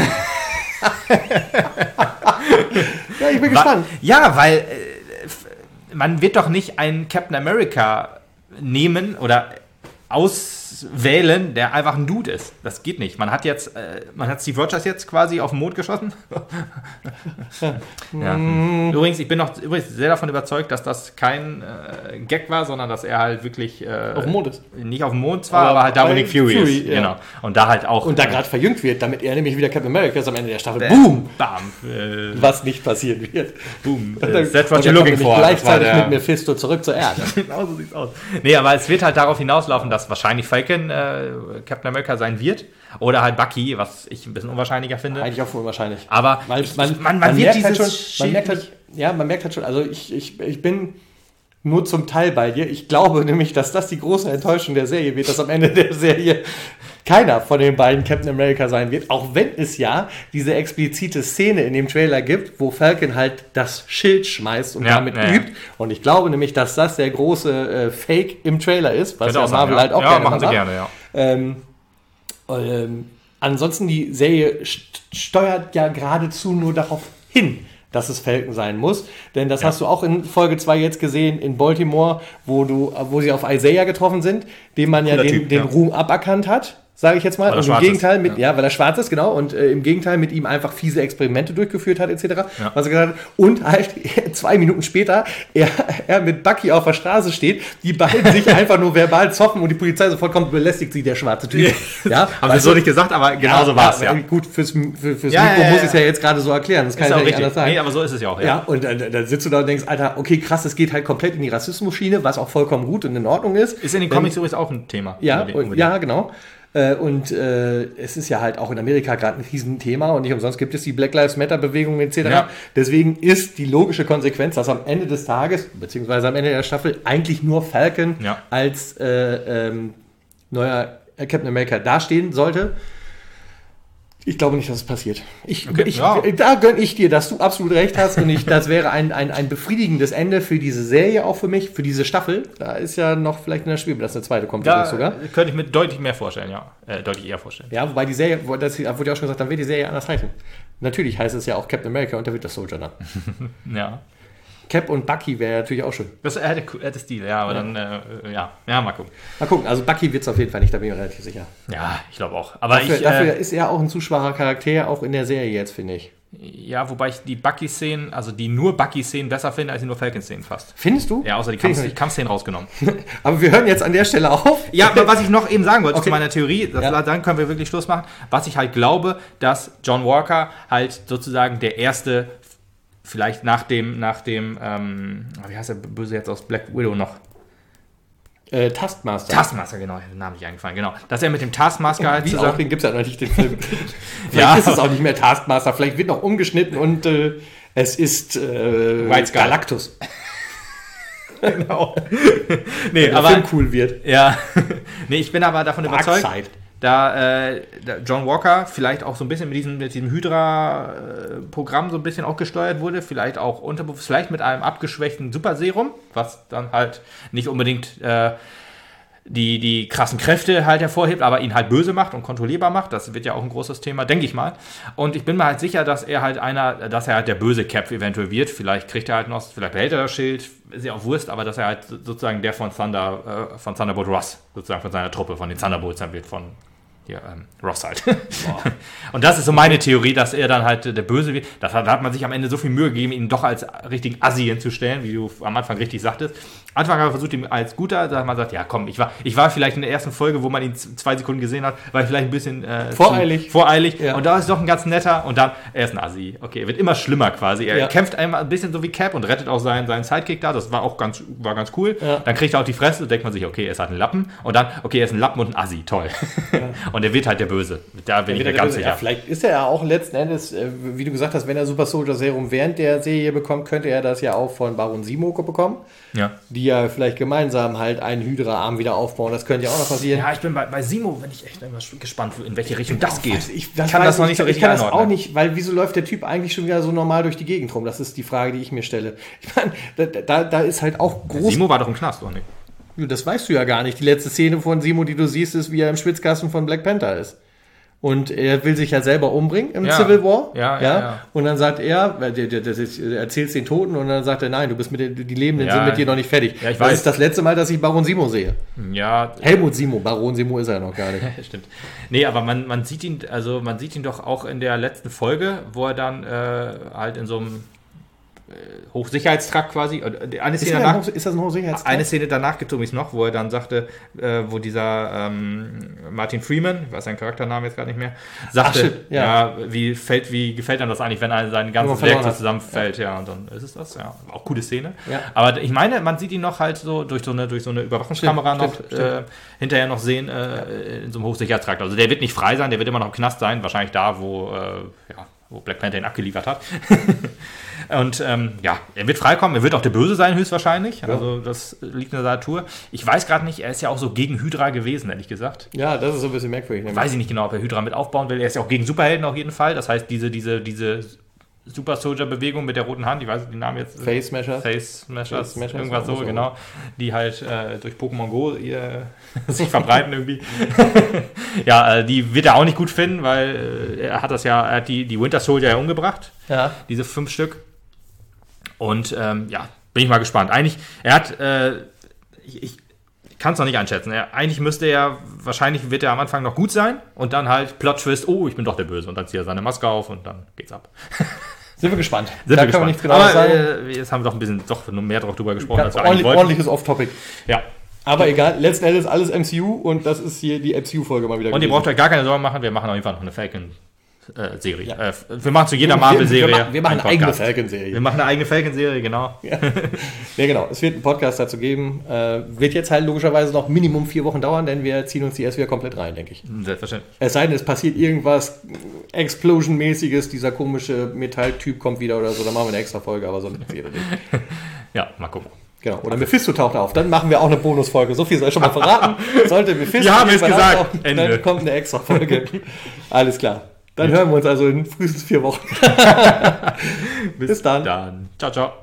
Ja, ich bin gespannt. Ja, weil äh, man wird doch nicht einen Captain America nehmen oder auswählen, der einfach ein Dude ist. Das geht nicht. Man hat jetzt, äh, man hat Steve Rogers jetzt quasi auf den Mond geschossen. Ja. Übrigens, ich bin noch übrigens sehr davon überzeugt, dass das kein äh, Gag war, sondern dass er halt wirklich äh, auf dem Mond ist. Nicht auf dem Mond zwar, aber, aber halt da, wo Nick Fury, Fury ist. Ja. Genau. Und da halt auch. Und da gerade verjüngt wird, damit er nämlich wieder Captain America ist am Ende der Staffel. Bam, Boom! Bam! Äh, Was nicht passieren wird. Boom! Äh, That's what you're looking for. Gleichzeitig mit Mephisto zurück zur Erde. Genau so sieht's aus. Nee, aber es wird halt darauf hinauslaufen, dass wahrscheinlich Falcon äh, Captain America sein wird. Oder halt Bucky, was ich ein bisschen unwahrscheinlicher finde. Eigentlich auch unwahrscheinlich. Aber Weil man, man, man, man wird merkt halt dieses schon, man merkt halt, ja, man merkt halt schon, also ich, ich, ich bin nur zum Teil bei dir. Ich glaube nämlich, dass das die große Enttäuschung der Serie wird, dass am Ende der Serie keiner von den beiden Captain America sein wird, auch wenn es ja diese explizite Szene in dem Trailer gibt, wo Falcon halt das Schild schmeißt und ja, damit ja, übt. Und ich glaube nämlich, dass das der große äh, Fake im Trailer ist, was ja Marvel ja. halt auch ja, gerne machen sie macht. gerne, ja. Ähm, ähm, ansonsten die Serie st- steuert ja geradezu nur darauf hin, dass es Falcon sein muss. Denn das ja. hast du auch in Folge zwei jetzt gesehen in Baltimore, wo du, wo sie auf Isaiah getroffen sind, dem man ja den, typ, den ja. Ruhm aberkannt hat, sage ich jetzt mal. Und im Gegenteil mit, ja. ja, weil er schwarz ist, genau, und äh, im Gegenteil mit ihm einfach fiese Experimente durchgeführt hat, et cetera. Ja. Was er gesagt hat. Und halt zwei Minuten später er, er mit Bucky auf der Straße steht, die beiden sich einfach nur verbal zoffen und die Polizei sofort kommt, belästigt sie, der schwarze Typ. Ja, haben wir so nicht gesagt, aber genau ja, so war es. Ja. Gut, fürs, für, fürs ja, Mikro ja, ja, muss ich es ja jetzt gerade so erklären. Das kann ja nicht anders sein. Nee, aber so ist es ja auch. Ja, ja und dann, dann sitzt du da und denkst, Alter, okay, krass, es geht halt komplett in die Rassismus-Schiene, was auch vollkommen gut und in Ordnung ist. Ist in den Comics übrigens auch ein Thema. Ja, und, ja, genau. Und äh, es ist ja halt auch in Amerika gerade ein Riesenthema und nicht umsonst gibt es die Black Lives Matter-Bewegung et cetera. Ja. Deswegen ist die logische Konsequenz, dass am Ende des Tages, beziehungsweise am Ende der Staffel, eigentlich nur Falcon ja. als äh, ähm, neuer Captain America dastehen sollte. Ich glaube nicht, dass es passiert. Ich, Okay, ich, ja. Da gönne ich dir, dass du absolut recht hast und ich, das wäre ein, ein, ein befriedigendes Ende für diese Serie, auch für mich, für diese Staffel. Da ist ja noch vielleicht in der Schwebe, dass eine zweite kommt Da sogar. könnte ich mir deutlich mehr vorstellen, ja. Äh, deutlich eher vorstellen. Ja, wobei die Serie, wo- das wurde ja auch schon gesagt, dann wird die Serie anders heißen. Natürlich heißt es ja auch Captain America und der Winter Soldier dann. Ja. Cap und Bucky wäre natürlich auch schön. Das hätte, hätte Stil, ja, aber Ja. dann, äh, ja. Ja, mal gucken. Mal gucken, also Bucky wird es auf jeden Fall nicht, da bin ich mir relativ sicher. Ja, ich glaube auch. Aber Dafür, ich, dafür äh, ist er auch ein zu schwacher Charakter, auch in der Serie jetzt, finde ich. ja, wobei ich die Bucky-Szenen, also die nur Bucky-Szenen besser finde, als die nur Falcon-Szenen fast. Findest du? Ja, außer die Find ich Kampf- nicht. Kampfszenen rausgenommen. Aber wir hören jetzt an der Stelle auf. Ja, aber was ich noch eben sagen wollte Okay. zu meiner Theorie, das, Ja. dann können wir wirklich Schluss machen. Was ich halt glaube, dass John Walker halt sozusagen der erste, vielleicht nach dem, nach dem, ähm, wie heißt der Böse jetzt aus Black Widow noch? Äh, Taskmaster. Taskmaster, genau, der Name nicht eingefallen, genau. Dass er mit dem Taskmaster halt Wie auch, zusammen... den gibt es ja noch nicht, den Film. Vielleicht Ja. ist es auch nicht mehr Taskmaster, vielleicht wird noch umgeschnitten und äh, es ist äh, White Sky. Galactus, genau. nee, wenn der aber... Film cool wird. Ja, nee, ich bin aber davon überzeugt, Darkseid. da äh, da John Walker vielleicht auch so ein bisschen mit diesem, mit diesem Hydra-Programm so ein bisschen auch gesteuert wurde, vielleicht auch unterbewusst, vielleicht mit einem abgeschwächten Superserum, was dann halt nicht unbedingt äh, die, die krassen Kräfte halt hervorhebt, aber ihn halt böse macht und kontrollierbar macht. Das wird ja auch ein großes Thema, denke ich mal. Und ich bin mir halt sicher, dass er halt einer, dass er halt der böse Cap eventuell wird. Vielleicht kriegt er halt noch, vielleicht behält er das Schild, ist ja auch Wurst, aber dass er halt sozusagen der von Thunder, äh, von Thunderbolt Ross, sozusagen von seiner Truppe, von den Thunderbolts dann wird, von hier, ähm, Ross halt. Und das ist so meine Theorie, dass er dann halt äh, der Böse wird. Das hat, da hat man sich am Ende so viel Mühe gegeben, ihn doch als richtigen Assi hinzustellen, wie du am Anfang richtig sagtest. Anfang hat man versucht, ihn als guter, da hat man gesagt, ja komm, ich war, ich war vielleicht in der ersten Folge, wo man ihn z- zwei Sekunden gesehen hat, war ich vielleicht ein bisschen äh, Voreilig. zu, voreilig. Ja. Und da ist doch ein ganz netter und dann, er ist ein Assi. Okay, er wird immer schlimmer quasi. Er Ja. kämpft einmal ein bisschen so wie Cap und rettet auch seinen, seinen Sidekick da. Das war auch ganz, war ganz cool. Ja. Dann kriegt er auch die Fresse und denkt man sich, okay, er ist halt ein Lappen. Und dann, okay, er ist ein Lappen und ein Assi, toll. Und er wird halt der Böse. Da bin ich mir ganz sicher. Ja, vielleicht ist er ja auch letzten Endes, äh, wie du gesagt hast, wenn er Super Soldier Serum während der Serie bekommt, könnte er das ja auch von Baron Zemo bekommen, Ja. die ja vielleicht gemeinsam halt einen Hydra-Arm wieder aufbauen. Das könnte ja auch noch passieren. Ja, ich bin bei, bei Simo, bin ich echt immer gespannt, in welche Richtung das geht. Weiß Ich, das kann weiß das noch ich, nicht so ich richtig kann das einordnen. auch nicht, weil wieso läuft der Typ eigentlich schon wieder so normal durch die Gegend rum? Das ist die Frage, die ich mir stelle. Ich meine, da, da, da ist halt auch groß. Simo war doch im Knast, oder nicht? Das weißt du ja gar nicht. Die letzte Szene von Simo, die du siehst, ist, wie er im Schwitzkasten von Black Panther ist. Und er will sich ja selber umbringen im Ja. Civil War. Ja, ja, ja. Und dann sagt er, der, der, der, der erzählt den Toten und dann sagt er, nein, du bist mit den, die Lebenden Ja. sind mit dir noch nicht fertig. Ja, ich das weiß. ist das letzte Mal, dass ich Baron Simo sehe. Ja, Helmut Simo, Baron Simo ist er noch gar nicht. stimmt. Nee, aber man, man sieht ihn, also man sieht ihn doch auch in der letzten Folge, wo er dann äh, halt in so einem äh, Hochsicherheitstrakt quasi. äh, Eine Ist, Szene, er ein danach, Hoch, ist das ein Hochsicherheitstrakt? eine Szene danach gibt es übrigens noch, wo er dann sagte, äh, wo dieser ähm, Martin Freeman, ich weiß seinen Charakternamen jetzt gerade nicht mehr, sagte, Ach, shit, ja. ja, wie, fällt, wie gefällt einem das eigentlich, wenn ein, sein man ganzes verloren Werk so hat. zusammenfällt, ja. und dann ist es das, ja. Auch coole Szene. Ja. Aber ich meine, man sieht ihn noch halt so durch so eine, durch so eine Überwachungskamera Stimmt, noch stimmt, stimmt. Äh, hinterher noch sehen äh, in so einem Hochsicherheitstrakt. Also der wird nicht frei sein, der wird immer noch im Knast sein, wahrscheinlich da, wo, äh, ja, wo Black Panther ihn abgeliefert hat. Und ähm, ja, er wird freikommen, er wird auch der Böse sein, höchstwahrscheinlich. Also das liegt in der Natur. Ich weiß gerade nicht, er ist ja auch so gegen Hydra gewesen, ehrlich gesagt. Ja, das ist so ein bisschen merkwürdig. Weiß ich nicht genau, ob er Hydra mit aufbauen will. Er ist ja auch gegen Superhelden auf jeden Fall. Das heißt, diese, diese, diese Super Soldier-Bewegung mit der roten Hand, ich weiß den Namen jetzt. Face Smashers. Face Smashers, Face Smashers, irgendwas so, so. genau. Die halt äh, durch Pokémon Go ihr, sich verbreiten irgendwie. Ja, äh, die wird er auch nicht gut finden, weil äh, er hat das ja, er hat die, die Winter Soldier ja umgebracht. Ja. Diese fünf Stück. Und ähm, ja, bin ich mal gespannt. Eigentlich, er hat, äh, ich, ich kann es noch nicht einschätzen. Er, eigentlich müsste er, wahrscheinlich wird er am Anfang noch gut sein und dann halt Plot-Twist, oh, ich bin doch der Böse. Und dann zieht er seine Maske auf und dann geht's ab. Sind wir gespannt. Sind da wir kann man gespannt. nichts genau Aber sagen. äh, jetzt haben wir doch ein bisschen doch nur mehr drauf drüber gesprochen, Ganz als wir eigentlich ordentlich, wollten. ordentliches Off-Topic. Ja. Aber egal, letzten Endes alles M C U und das ist hier die M C U-Folge mal wieder Und ihr gewesen. braucht euch gar keine Sorgen machen, wir machen auf jeden Fall noch eine Falcon-Serie. Ja. Äh, wir machen zu jeder Wir- Marvel-Serie. wir machen- wir machen einen eine eigene Podcast. Falcon-Serie. Wir machen eine eigene Falcon-Serie, genau. Ja. Ja, genau. Es wird einen Podcast dazu geben. Äh, wird jetzt halt logischerweise noch Minimum vier Wochen dauern, denn wir ziehen uns die erst wieder komplett rein, denke ich. Selbstverständlich. Es sei denn, es passiert irgendwas Explosion-mäßiges, dieser komische Metalltyp kommt wieder oder so, dann machen wir eine extra Folge, aber sonst passiert das nicht. Ja, mal gucken. Genau. Oder Mephisto taucht auf, dann machen wir auch eine Bonusfolge. So viel soll ich schon mal verraten. Sollte Mephisto Wir haben es irgendwann gesagt. auftauchen, Ende. dann kommt eine extra Folge. Alles klar. Dann hören wir uns also in frühestens vier Wochen. Bis, Bis dann. dann. Ciao, ciao.